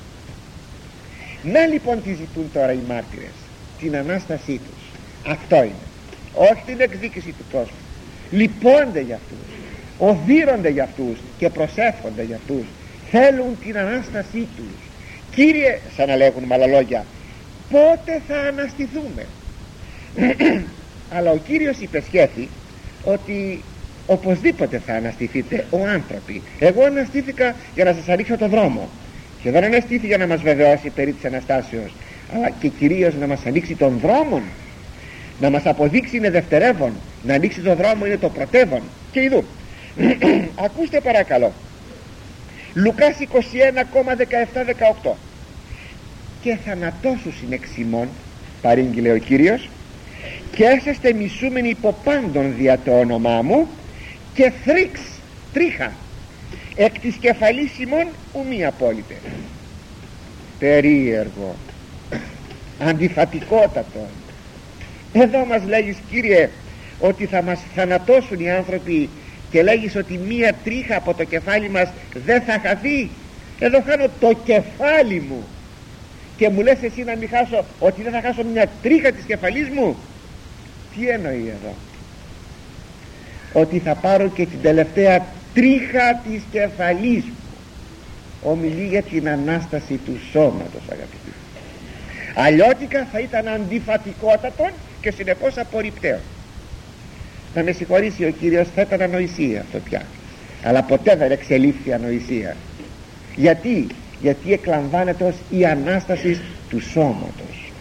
Να λοιπόν τι ζητούν τώρα οι μάρτυρες? Την Ανάστασή τους. Αυτό είναι, όχι την εκδίκηση του κόσμου. Λυπώνται για αυτούς, οδύρονται για αυτούς και προσεύχονται για αυτούς. Θέλουν την Ανάστασή τους. Κύριε, σαν να λέγουν με άλλα λόγια, πότε θα αναστηθούμε? Αλλά ο Κύριος υπεσχέθη ότι οπωσδήποτε θα αναστηθείτε ο άνθρωποι. Εγώ αναστήθηκα για να σας ανοίξω το δρόμο, και δεν αναστήθη για να μας βεβαιώσει περί της Αναστάσεως, αλλά και κυρίως να μας ανοίξει τον δρόμο, να μας αποδείξει είναι δευτερεύον, να ανοίξει τον δρόμο είναι το πρωτεύον. Και ειδού ακούστε παρακαλώ Λουκάς είκοσι ένα δεκαεπτά δεκαοκτώ: και θανατώσους είναι εξημών, παρήγγειλε ο Κύριος, και έσαστε μισούμενοι υπό πάντων δια το όνομά μου, και θρίξ, τρίχα, εκ της κεφαλής ημών ου μη απόλυτε. Περίεργο, αντιφατικότατο. Εδώ μας λέγεις, Κύριε, ότι θα μας θανατώσουν οι άνθρωποι, και λέγεις ότι μία τρίχα από το κεφάλι μας δεν θα χαθεί. Εδώ χάνω το κεφάλι μου και μου λες εσύ να μην χάσω, ότι δεν θα χάσω μια τρίχα της κεφαλής μου? Τι εννοεί εδώ? Ότι θα πάρω και την τελευταία τρίχα της κεφαλής μου. Ομιλεί για την Ανάσταση του σώματος, αγαπητοί. Αλλιώτικα θα ήταν αντιφατικότατον και συνεπώς απορριπταίο. Να με συγχωρήσει ο Κύριος, θα ήταν ανοησία αυτό πια, αλλά ποτέ δεν εξελίφθη ανοησία. Γιατί? γιατί εκλαμβάνεται ως η Ανάσταση του σώματος.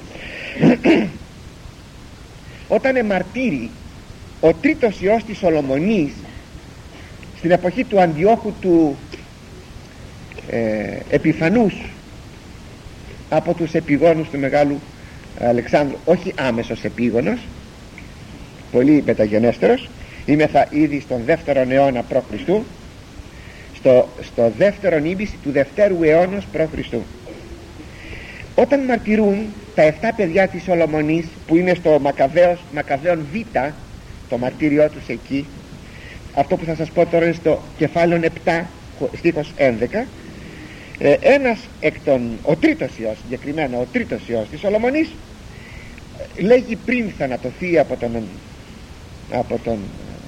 Όταν εμαρτύρει ο τρίτος ιός της Σολομονής στην εποχή του Αντιόχου του ε, Επιφανούς από τους επιγόνους του Μεγάλου Αλεξάνδρου, όχι άμεσος επίγονος, πολύ μεταγενέστερος, είμεθα ήδη στον δεύτερον αιώνα π.Χ., στο, στο δεύτερον ήμιση του δευτέρου αιώνος π.Χ. Όταν μαρτυρούν τα εφτά παιδιά της Σολομονής, που είναι στο Μακαβαίος, Μακαβαίον Β, το μαρτύριό τους εκεί, αυτό που θα σας πω τώρα είναι στο κεφάλαιο επτά στίχος έντεκα, ε, ένας εκ των, ο τρίτος ιός, συγκεκριμένα ο τρίτος ιός της Σολομονής, λέγει πριν θανατωθεί από τον, από τον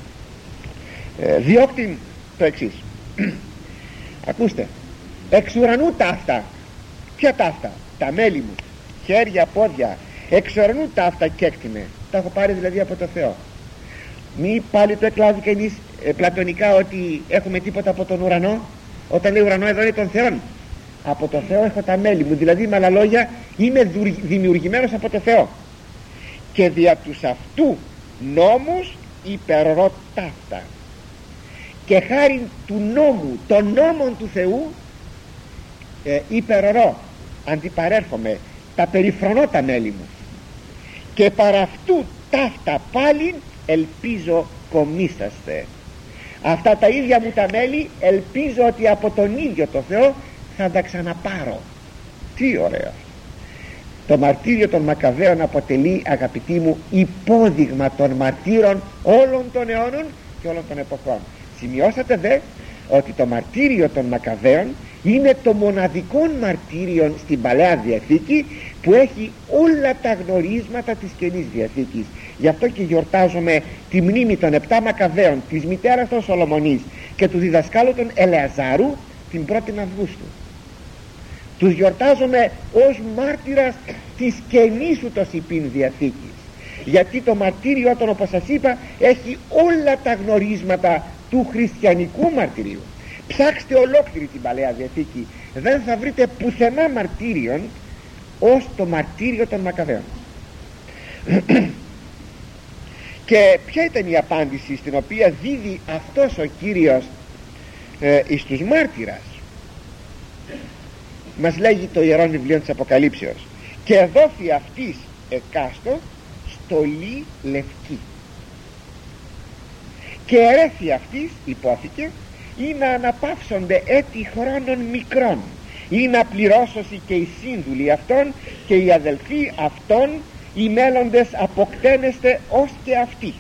ε, διώκτη το εξής. Ακούστε, εξ ουρανού ταύτα. Ποια ταύτα? Τα μέλη μου, χέρια, πόδια, εξ ουρανού ταύτα κέκτηνε. Τα έχω πάρει δηλαδή από το Θεό. Μη πάλι το εκλάβει κανείς ε, πλατωνικά ότι έχουμε τίποτα από τον ουρανό. Όταν λέει ουρανό, εδώ είναι τον Θεό. Από το Θεό έχω τα μέλη μου, δηλαδή με άλλα λόγια είμαι δημιουργημένος από το Θεό, και δια τους αυτού νόμους υπερρώ ταύτα, και χάριν του νόμου, των νόμων του Θεού ε, υπερρώ, αντιπαρέρχομαι, τα περιφρονώ τα μέλη μου, και παρά αυτού ταύτα πάλιν ελπίζω κομίσαστε. Αυτά τα ίδια μου τα μέλη ελπίζω ότι από τον ίδιο το Θεό θα τα ξαναπάρω. Τι ωραίο! Το μαρτύριο των Μακαβαίων αποτελεί, αγαπητοί μου, υπόδειγμα των μαρτύρων όλων των αιώνων και όλων των εποχών. Σημειώσατε δε ότι το μαρτύριο των Μακαβαίων είναι το μοναδικό μαρτύριο στην Παλαιά Διαθήκη που έχει όλα τα γνωρίσματα της Καινής Διαθήκης. Γι' αυτό και γιορτάζουμε τη μνήμη των επτά Μακαβαίων, της μητέρας των Σολομονής και του διδασκάλου των Ελεαζάρου την πρώτη Αυγούστου. Τους γιορτάζουμε ως μάρτυρας της Καινής ούτως υπήν Διαθήκης, γιατί το μαρτύριο των, όπως σας είπα, έχει όλα τα γνωρίσματα του χριστιανικού μαρτυρίου. Ψάξτε ολόκληρη την Παλαιά Διαθήκη, δεν θα βρείτε πουθενά μαρτύριον ως το μαρτύριο των Μακαβαίων. Και ποια ήταν η απάντηση στην οποία δίδει αυτός ο Κύριος ε, εις τους μάρτυρας? Μας λέγει το Ιερόν Βιβλίο της Αποκαλύψεως: και δόθη αυτής εκάστο στολή λευκή, και ερέθη αυτής, υπόθηκε, ή να αναπαύσονται έτη χρόνων μικρών, ή να πληρώσωση και οι σύνδουλοι αυτών και οι αδελφοί αυτών, οι μέλλοντες αποκτένεστε ως και αυτοί.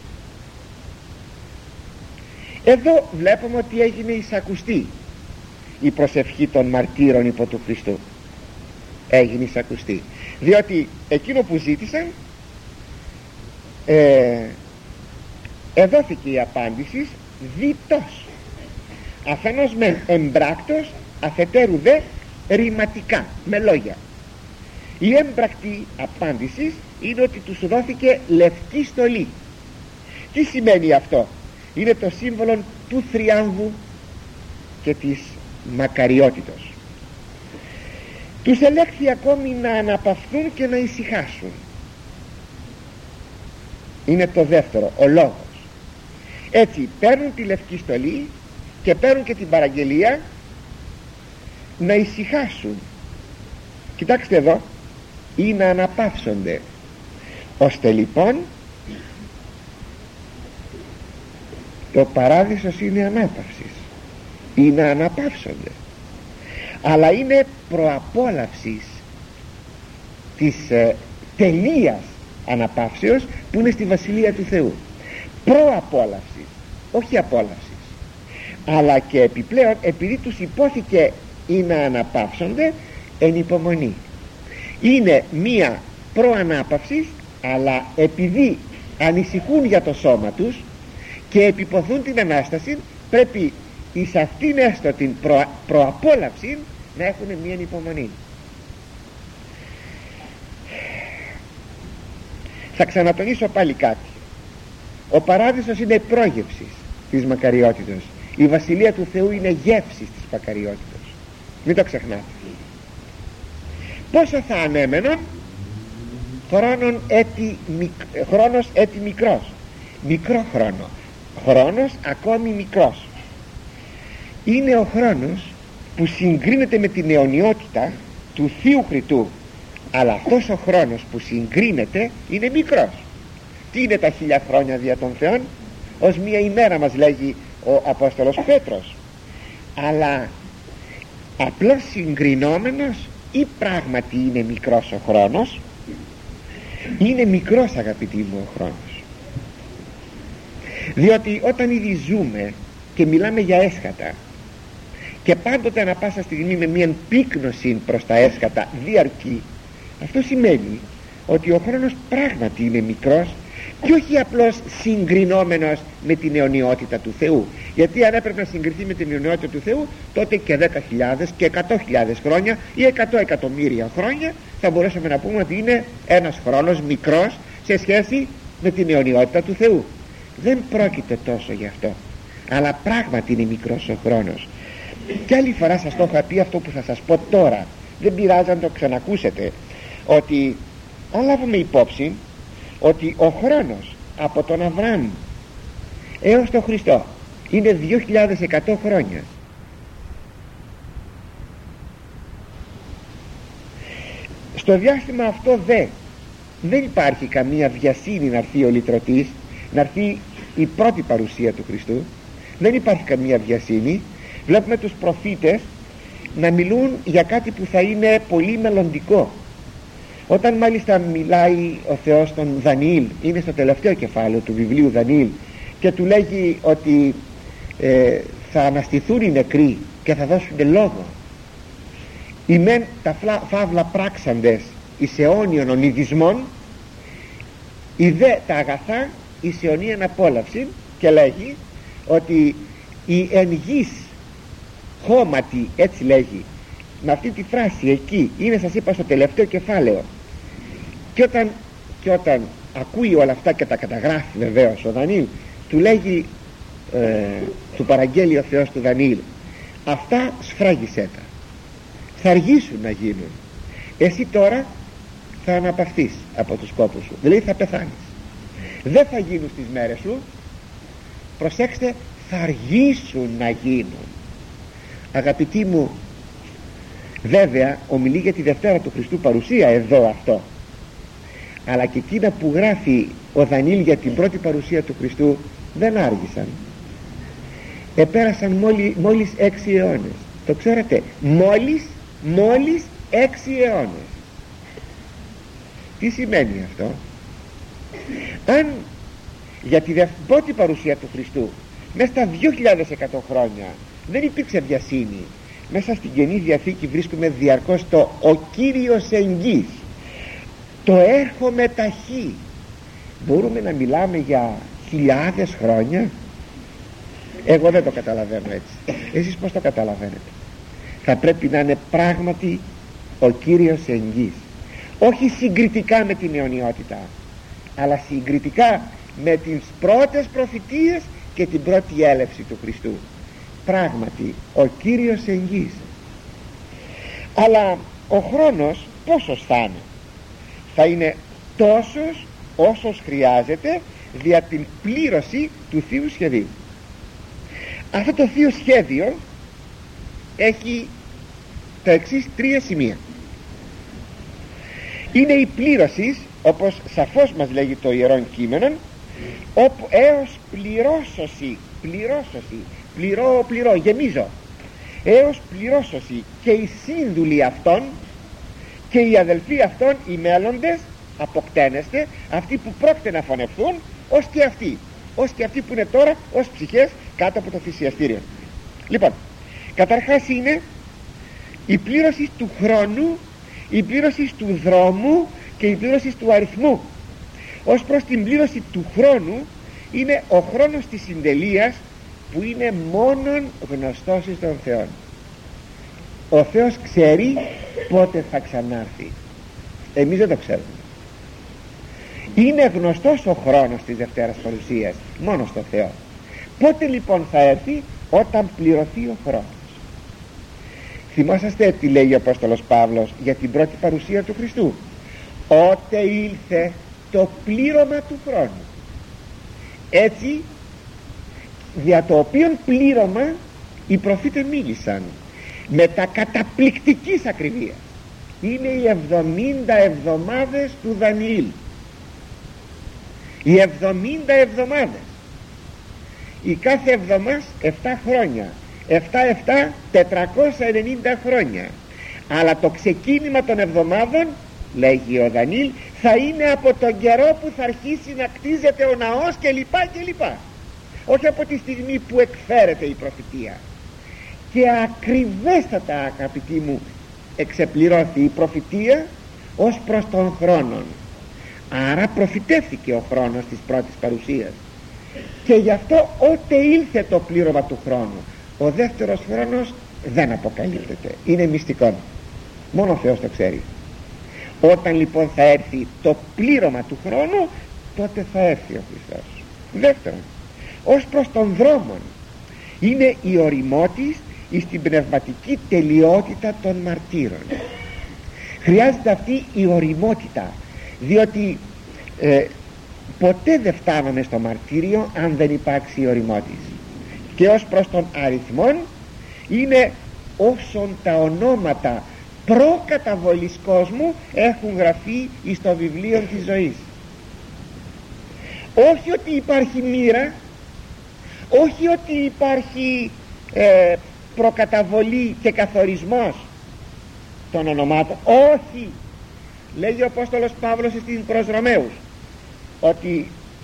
Εδώ βλέπουμε ότι έγινε εισακουστή η προσευχή των μαρτύρων υπό του Χριστού. Έγινε εισακουστή, διότι εκείνο που ζήτησαν ε, εδόθηκε η απάντηση διτός, αφενός μεν εμπράκτος, αφετέρου δε ρηματικά, με λόγια. Η έμπρακτη απάντηση είναι ότι τους δόθηκε λευκή στολή. Τι σημαίνει αυτό? Είναι το σύμβολο του θριάμβου και της μακαριότητος. Τους ελέγχθη ακόμη να αναπαυθούν και να ησυχάσουν. Είναι το δεύτερο, ο λόγος. Έτσι παίρνουν τη λευκή στολή και παίρνουν και την παραγγελία να ησυχάσουν. Κοιτάξτε εδώ, ή να αναπαύσονται, ώστε λοιπόν το παράδεισος είναι ανάπαυσης, ή να αναπαύσονται, αλλά είναι προαπόλαυσης της ε, τελείας αναπαύσεως που είναι στη Βασιλεία του Θεού. Προαπόλαυσης, όχι απόλαυσης. Αλλά και επιπλέον, επειδή τους υπόθηκε ή να αναπαύσονται, εν υπομονή. Είναι μία προανάπαυση, αλλά επειδή ανησυχούν για το σώμα τους και επιποθούν την Ανάσταση, πρέπει εις αυτήν έστω την προ, προαπόλαυση να έχουν μία υπομονή. Θα ξανατονίσω πάλι κάτι. Ο παράδεισος είναι πρόγευση της μακαριότητος. Η Βασιλεία του Θεού είναι γεύση της μακαριότητος. μην το ξεχνάτε. Πόσο θα ανέμενον? Χρόνον έτη, μικ, χρόνος έτη μικρός, μικρό χρόνο, χρόνος ακόμη μικρός. Είναι ο χρόνος που συγκρίνεται με την αιωνιότητα του Θείου Χρητού, αλλά αυτός ο χρόνος που συγκρίνεται είναι μικρός. Τι είναι τα χίλια χρόνια δια των Θεών? Ως μία ημέρα μας λέγει ο Απόστολος Πέτρος. Αλλά απλώς συγκρινόμενος ή πράγματι είναι μικρός ο χρόνος? Είναι μικρός, αγαπητοί μου, ο χρόνος, διότι όταν ήδη ζούμε και μιλάμε για έσχατα και πάντοτε ανα πάσα στιγμή με μια πύκνωση προς τα έσχατα διαρκεί, αυτό σημαίνει ότι ο χρόνος πράγματι είναι μικρός και όχι απλώς συγκρινόμενος με την αιωνιότητα του Θεού. Γιατί αν έπρεπε να συγκριθεί με την αιωνιότητα του Θεού, τότε και δέκα χιλιάδες και εκατό χιλιάδες χρόνια ή εκατό εκατομμύρια χρόνια θα μπορέσαμε να πούμε ότι είναι ένας χρόνος μικρός σε σχέση με την αιωνιότητα του Θεού. Δεν πρόκειται τόσο γι' αυτό, αλλά πράγματι είναι μικρός ο χρόνος. Και άλλη φορά σας το είχα πει αυτό που θα σας πω τώρα, δεν πειράζει αν το ξανακούσετε, ότι αν λάβουμε υπόψη ότι ο χρόνος από τον Αβραάμ έως τον Χριστό είναι δύο χιλιάδες εκατό χρόνια, στο διάστημα αυτό δε δεν υπάρχει καμία βιασύνη να έρθει ο λυτρωτής, να έρθει η πρώτη παρουσία του Χριστού. Δεν υπάρχει καμία βιασύνη. Βλέπουμε τους προφήτες να μιλούν για κάτι που θα είναι πολύ μελλοντικό. Όταν μάλιστα μιλάει ο Θεός στον Δανιήλ, είναι στο τελευταίο κεφάλαιο του βιβλίου Δανιήλ, και του λέγει ότι ε, θα αναστηθούν οι νεκροί και θα δώσουν λόγο. Οι μεν τα φαύλα πράξαντες εις αιώνιον ονειδισμών, οι δε τα αγαθά εις αιωνίαν απόλαυση, και λέγει ότι η εν γης χώματι, έτσι λέγει, με αυτή τη φράση εκεί, είναι, σας είπα, στο τελευταίο κεφάλαιο. Και όταν, και όταν ακούει όλα αυτά και τα καταγράφει βεβαίως ο Δανιήλ, του λέγει, ε, του παραγγέλει ο Θεός του Δανιήλ, αυτά σφράγισέ τα, θα αργήσουν να γίνουν, εσύ τώρα θα αναπαυθείς από τους κόπους σου, δηλαδή θα πεθάνεις, δεν θα γίνουν στις μέρες σου, προσέξτε, θα αργήσουν να γίνουν. Αγαπητοί μου, βέβαια ομιλεί για τη Δευτέρα του Χριστού παρουσία εδώ αυτό, αλλά και εκείνα που γράφει ο Δανιήλ για την πρώτη παρουσία του Χριστού δεν άργησαν. Επέρασαν μόλι, μόλις έξι αιώνες. Το ξέρετε, μόλις μόλις έξι αιώνες. Τι σημαίνει αυτό? Αν για τη πρώτη παρουσία του Χριστού μέσα στα δύο χιλιάδες εκατό χρόνια δεν υπήρξε βιασύνη, μέσα στην Καινή Διαθήκη βρίσκουμε διαρκώς το «Ο Κύριος εγγύς», το «Έρχομαι ταχύ». Μπορούμε να μιλάμε για χιλιάδες χρόνια? Εγώ δεν το καταλαβαίνω έτσι. Εσείς πως το καταλαβαίνετε? Θα πρέπει να είναι πράγματι ο Κύριος εγγύς, όχι συγκριτικά με την αιωνιότητα, αλλά συγκριτικά με τις πρώτες προφητείες και την πρώτη έλευση του Χριστού. Πράγματι ο Κύριος εγγύς. Αλλά ο χρόνος πόσος θα είναι? Θα είναι τόσος όσος χρειάζεται δια την πλήρωση του Θείου Σχεδίου. Αυτό το Θείο Σχέδιο έχει τα εξής τρία σημεία. Είναι η πλήρωση, όπως σαφώς μας λέγει το Ιερόν Κείμενο, όπου έως πληρώσωση, πληρώσωση, πληρώ, πληρώ, γεμίζω, έως πληρώσωση και οι σύνδουλοι αυτών και οι αδελφοί αυτών, οι μέλλοντες, αποκτένεστε, αυτοί που πρόκειται να φωνευθούν, ως και αυτοί, ως και αυτοί που είναι τώρα ως ψυχές κάτω από το θυσιαστήριο. Λοιπόν, καταρχάς είναι η πλήρωση του χρόνου, η πλήρωση του δρόμου και η πλήρωση του αριθμού. Ως προς την πλήρωση του χρόνου, είναι ο χρόνος της συντελείας, που είναι μόνον γνωστός εις των Θεών. Ο Θεός ξέρει πότε θα ξανάρθει, εμείς δεν το ξέρουμε. Είναι γνωστός ο χρόνος της Δευτέρας Παρουσίας μόνο στο Θεό. Πότε λοιπόν θα έρθει? Όταν πληρωθεί ο χρόνος. Θυμόσαστε τι λέει ο Απόστολος Παύλος για την πρώτη παρουσία του Χριστού? Ότε ήλθε το πλήρωμα του χρόνου. Έτσι, δια το οποίον πλήρωμα οι προφήτες μίλησαν με τα καταπληκτικής ακριβίας. Είναι οι εβδομήντα εβδομάδες του Δανιήλ. Οι εβδομήντα εβδομάδες, η κάθε εβδομάς επτά χρόνια, επτά επτά τετρακόσια ενενήντα χρόνια. Αλλά το ξεκίνημα των εβδομάδων, λέγει ο Δανιήλ, θα είναι από τον καιρό που θα αρχίσει να κτίζεται ο ναός και λοιπά και λοιπά. Όχι από τη στιγμή που εκφέρεται η προφητεία. Και ακριβέστατα, αγαπητοί μου, εξεπληρώθη η προφητεία ως προς τον χρόνον. Άρα προφητεύθηκε ο χρόνος της πρώτης παρουσίας. Και γι' αυτό ότε ήλθε το πλήρωμα του χρόνου. Ο δεύτερος χρόνος δεν αποκαλύπτεται, είναι μυστικό, μόνο ο Θεός το ξέρει. Όταν λοιπόν θα έρθει το πλήρωμα του χρόνου, τότε θα έρθει ο Χριστός. Δεύτερον, ως προς τον δρόμο, είναι η οριμότης εις την πνευματική τελειότητα των μαρτύρων. Χρειάζεται αυτή η οριμότητα, διότι ε, ποτέ δεν φτάνουμε στο μαρτύριο αν δεν υπάρξει η οριμότης. Και ως προς τον αριθμόν, είναι όσον τα ονόματα προκαταβολής κόσμου έχουν γραφεί εις το βιβλίο της ζωής. Όχι ότι υπάρχει μοίρα, όχι ότι υπάρχει ε, προκαταβολή και καθορισμός των ονομάτων. Όχι, λέγει ο Απόστολος Παύλος στην προς Ρωμαίους, ότι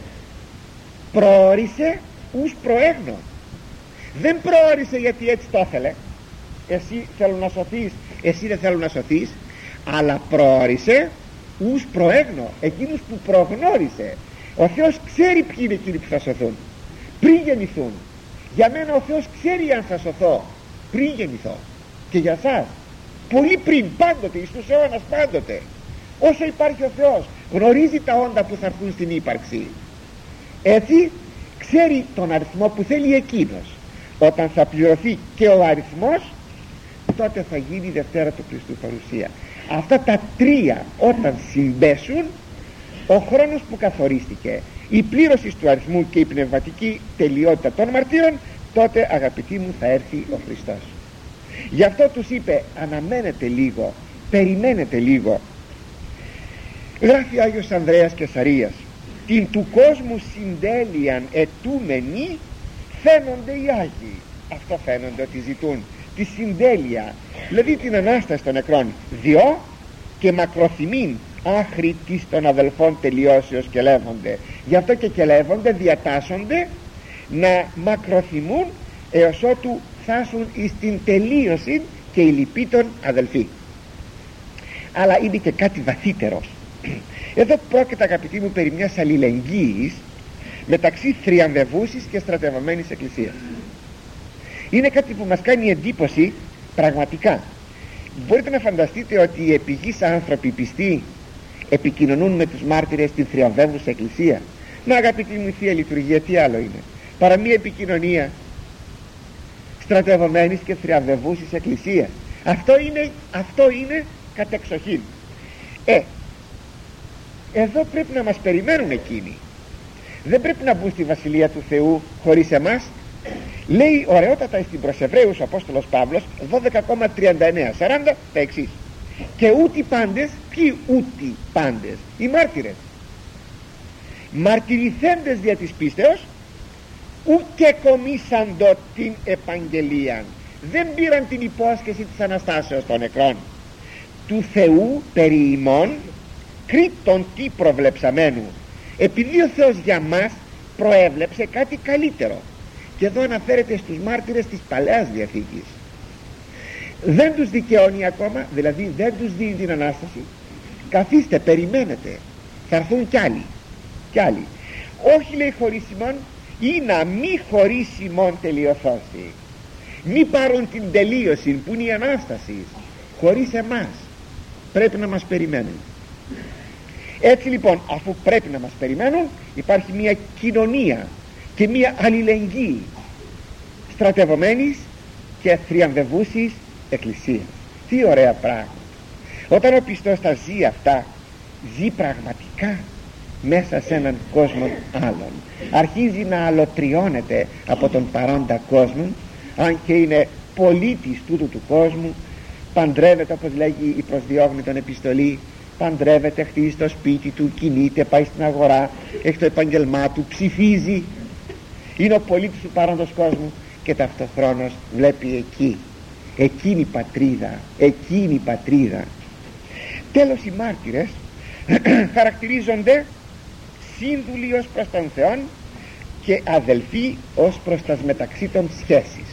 προόρισε ους προέγνω. Δεν προόρισε γιατί έτσι το ήθελε, εσύ θέλω να σωθείς, εσύ δεν θέλω να σωθείς, αλλά προόρισε ους προέγνω, εκείνους που προγνώρισε. Ο Θεός ξέρει ποιοι είναι εκείνοι που θα σωθούν πριν γεννηθούν. Για μένα ο Θεός ξέρει αν θα σωθώ πριν γεννηθώ, και για σας πολύ πριν, πάντοτε, εις τους αιώνας πάντοτε. Όσο υπάρχει ο Θεός γνωρίζει τα όντα που θα έρθουν στην ύπαρξη. Έτσι ξέρει τον αριθμό που θέλει εκείνος. Όταν θα πληρωθεί και ο αριθμός, τότε θα γίνει η Δευτέρα του Χριστού παρουσία. Αυτά τα τρία όταν συμπέσουν, ο χρόνος που καθορίστηκε, η πλήρωση του αριθμού και η πνευματική τελειότητα των μαρτύρων, τότε, αγαπητοί μου, θα έρθει ο Χριστός. Γι' αυτό τους είπε, αναμένετε λίγο, περιμένετε λίγο. Γράφει Άγιος Ανδρέας Κεσαρίας, την του κόσμου συντέλειαν ετούμενοι φαίνονται οι Άγιοι. Αυτό φαίνονται ότι ζητούν, τη συντέλεια, δηλαδή την Ανάσταση των νεκρών, διό και μακροθυμήν άχρη της των αδελφών τελειώσεως κελεύονται. Γι' αυτό και κελεύονται, διατάσσονται να μακροθυμούν έως ότου φτάσουν εις την τελείωση και οι λοιποί των αδελφοί. Αλλά είναι και κάτι βαθύτερο. Εδώ πρόκειται, αγαπητοί μου, περί μιας αλληλεγγύης μεταξύ θριαμβευούσης και στρατευμένης εκκλησίας. Είναι κάτι που μας κάνει εντύπωση πραγματικά. Μπορείτε να φανταστείτε ότι οι επιγείς άνθρωποι πιστοί επικοινωνούν με τους μάρτυρες στην θριαμβεύουσα εκκλησία? Να, αγαπητοί μου, η Θεία Λειτουργία τι άλλο είναι παρά μια επικοινωνία στρατευμένης και θριαμβευούσης εκκλησίας? Αυτό είναι, αυτό είναι κατεξοχήν. Ε, εδώ πρέπει να μας περιμένουν εκείνοι. Δεν πρέπει να μπουν στη Βασιλεία του Θεού χωρίς εμάς. Λέει ωραιότατα στην προς Εβραίους ο Απόστολος Παύλος δώδεκα τριάντα εννέα σαράντα τα εξής: και ούτι πάντες, ποιοι ούτι πάντες? Οι μάρτυρες, μαρτυρηθέντες δια της πίστεως, ούτε κομίσαντο την επαγγελία, δεν πήραν την υπόσχεση της Αναστάσεως των νεκρών, του Θεού περί ημών κρίτων τι προβλεψαμένου. Επειδή ο Θεός για μας προέβλεψε κάτι καλύτερο, και εδώ αναφέρεται στους μάρτυρες της Παλαιάς Διαθήκης, δεν τους δικαιώνει ακόμα, δηλαδή δεν τους δίνει την Ανάσταση. Καθίστε, περιμένετε, θα έρθουν κι άλλοι, κι άλλοι. Όχι, λέει, χωρίς ημών, ή να μη χωρίς ημών τελειωθώσει, μη πάρουν την τελείωση που είναι η Ανάσταση χωρίς εμάς. Πρέπει να μας περιμένουν. Έτσι λοιπόν, αφού πρέπει να μας περιμένουν, υπάρχει μια κοινωνία και μια αλληλεγγύη στρατευομένης και θριαμβευούσης εκκλησίας. Τι ωραία πράγματα! Όταν ο πιστός τα ζει αυτά, ζει πραγματικά μέσα σε έναν κόσμο άλλον, αρχίζει να αλωτριώνεται από τον παρόντα κόσμο, αν και είναι πολίτης τούτου του κόσμου, παντρεύεται, όπως λέγει η προσδιόγνητον επιστολή, παντρεύεται, χτίζει το σπίτι του, κινείται, πάει στην αγορά, έχει το επάγγελμά του, ψηφίζει, είναι ο πολίτης του παρόντος κόσμου, και ταυτοχρόνως βλέπει εκεί, εκείνη η πατρίδα, εκείνη η πατρίδα. Τέλος, οι μάρτυρες χαρακτηρίζονται σύνδουλοι ως προς τον Θεόν και αδελφοί ως προς τας μεταξύ των σχέσεις.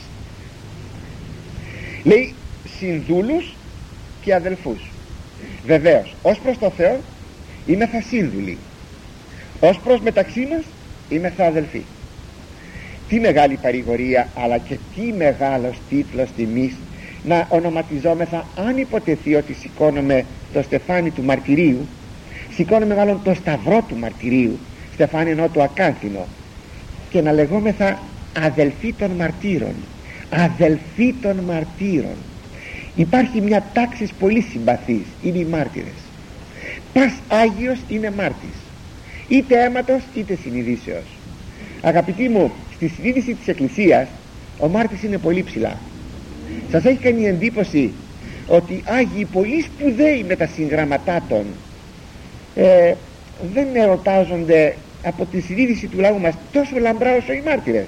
Λέει συνδούλους και αδελφούς. Βεβαίως, ως προς το Θεό είμεθα σύνδουλοι, ως προς μεταξύ μας είμεθα αδελφοί. Τι μεγάλη παρηγορία, αλλά και τι μεγάλος τίτλος τιμής να ονοματιζόμεθα, αν υποτεθεί ότι σηκώνουμε το στεφάνι του μαρτυρίου, σηκώνουμε μάλλον το σταυρό του μαρτυρίου, στεφάνι εννοώ το ακάνθινο, και να λεγόμεθα αδελφοί των μαρτύρων, αδελφοί των μαρτύρων. Υπάρχει μια τάξη πολύ συμπαθής, είναι οι μάρτυρες. Πας Άγιος είναι μάρτης, είτε αίματος είτε συνειδήσεως. Αγαπητοί μου, στη συνείδηση της Εκκλησίας ο μάρτης είναι πολύ ψηλά. Σας έχει κάνει εντύπωση ότι Άγιοι πολύ σπουδαίοι με τα συγγραμματάτων ε, δεν ερωτάζονται από τη συνείδηση του λαού μας τόσο λαμπρά όσο οι μάρτυρες?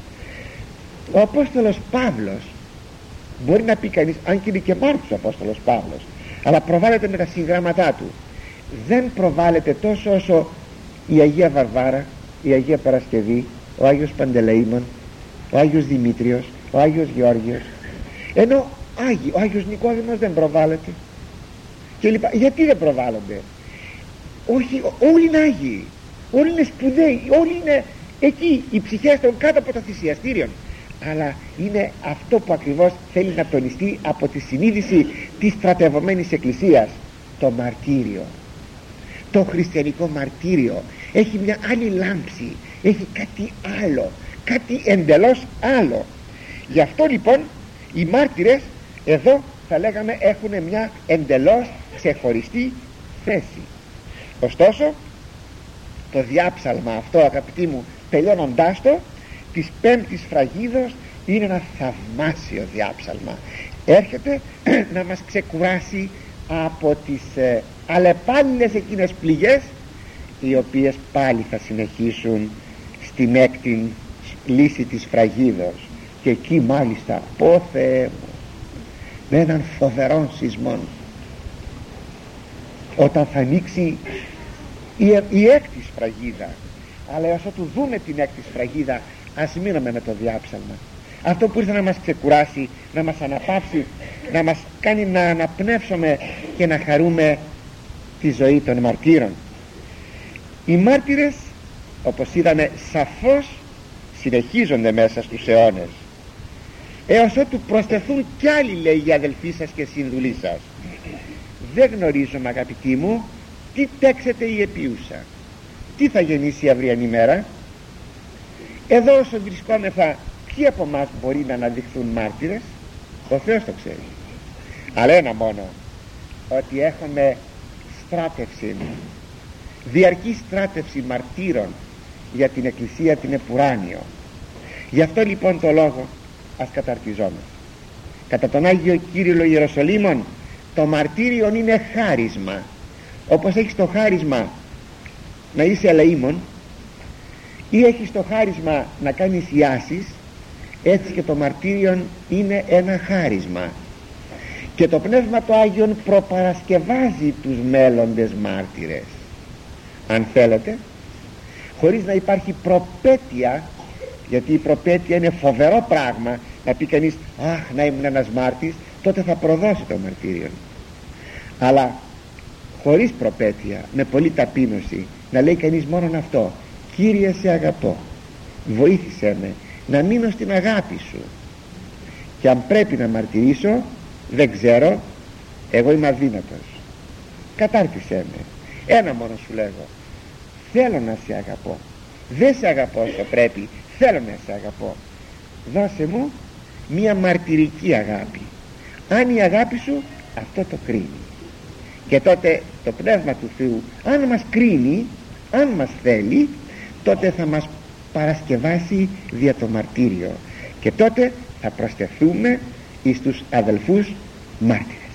Ο Απόστολος Παύλος, μπορεί να πει κανείς, αν και είναι και μάρτυρος ο Απόστολος Παύλος, αλλά προβάλλεται με τα συγγραμματά του, δεν προβάλλεται τόσο όσο η Αγία Βαρβάρα, η Αγία Παρασκευή, ο Άγιος Παντελεήμων, ο Άγιος Δημήτριος, ο Άγιος Γεώργιος. Ενώ Άγιοι, ο Άγιος Νικόδημος δεν προβάλλεται και λοιπά. Γιατί δεν προβάλλονται? Όχι, όλοι είναι Άγιοι, όλοι είναι σπουδαίοι, όλοι είναι εκεί, οι ψυχές των κάτω από τα θυσιαστήριων, αλλά είναι αυτό που ακριβώς θέλει να τονιστεί από τη συνείδηση της στρατευωμένης Εκκλησίας, το μαρτύριο. Το χριστιανικό μαρτύριο έχει μια άλλη λάμψη, έχει κάτι άλλο, κάτι εντελώς άλλο. Γι' αυτό λοιπόν οι μάρτυρες εδώ θα λέγαμε έχουν μια εντελώς ξεχωριστή θέση. Ωστόσο το διάψαλμα αυτό, αγαπητοί μου, τελειώνοντάς το, της πέμπτης φραγίδος, είναι ένα θαυμάσιο διάψαλμα. Έρχεται να μας ξεκουράσει από τις ε, αλλεπάλληλες εκείνες πληγές, οι οποίες πάλι θα συνεχίσουν στην έκτη λύση της φραγίδος, και εκεί μάλιστα, πω Θεέ μου, με έναν φοβερόν σεισμό, όταν θα ανοίξει η, η έκτη σφραγίδα. Αλλά ως ότου δούμε την έκτη σφραγίδα, ας μείνουμε με το διάψαλμα, αυτό που ήρθε να μας ξεκουράσει, να μας αναπαύσει, να μας κάνει να αναπνεύσουμε και να χαρούμε τη ζωή των μαρτύρων. Οι μάρτυρες, όπως είδαμε, σαφώς συνεχίζονται μέσα στους αιώνες, έως ότου προσθεθούν κι άλλοι, λέει, οι αδελφοί σας και συνδουλοί σας. Δεν γνωρίζουμε, αγαπητοί μου, τι τέξεται η επιούσα, τι θα γεννήσει η αυριανή μέρα. Εδώ όσο βρισκόμεθα, ποιοι από εμάς μπορεί να αναδειχθούν μάρτυρες? Ο Θεός το ξέρει. Αλλά ένα μόνο, ότι έχουμε στράτευση, διαρκή στράτευση μαρτύρων για την Εκκλησία την επουράνιο. Γι' αυτό λοιπόν το λόγο ας καταρτιζόμαστε. Κατά τον Άγιο Κύριλλο Ιεροσολύμων, το μαρτύριον είναι χάρισμα. Όπως έχεις το χάρισμα να είσαι ελεήμων, ή έχεις το χάρισμα να κάνεις ιάσεις, έτσι και το μαρτύριον είναι ένα χάρισμα. Και το Πνεύμα το Άγιον προπαρασκευάζει τους μέλλοντες μάρτυρες, αν θέλετε, χωρίς να υπάρχει προπέτεια, γιατί η προπέτεια είναι φοβερό πράγμα. Να πει κανείς, αχ, να ήμουν ένας μάρτης, τότε θα προδώσει το μαρτύριο. Αλλά χωρίς προπέτεια, με πολλή ταπείνωση, να λέει κανείς μόνον αυτό: Κύριε, σε αγαπώ, βοήθησέ με να μείνω στην αγάπη σου, και αν πρέπει να μαρτυρήσω, δεν ξέρω, εγώ είμαι αδύνατος, κατάρτισέ με. Ένα μόνο σου λέγω: θέλω να σε αγαπώ, δεν σε αγαπώ όσο πρέπει, θέλω να σε αγαπώ. Δώσε μου μία μαρτυρική αγάπη, αν η αγάπη σου αυτό το κρίνει. Και τότε το Πνεύμα του Θεού, αν μας κρίνει, αν μας θέλει, τότε θα μας παρασκευάσει δια το μαρτύριο, και τότε θα προσθεθούμε εις τους αδελφούς μάρτυρες.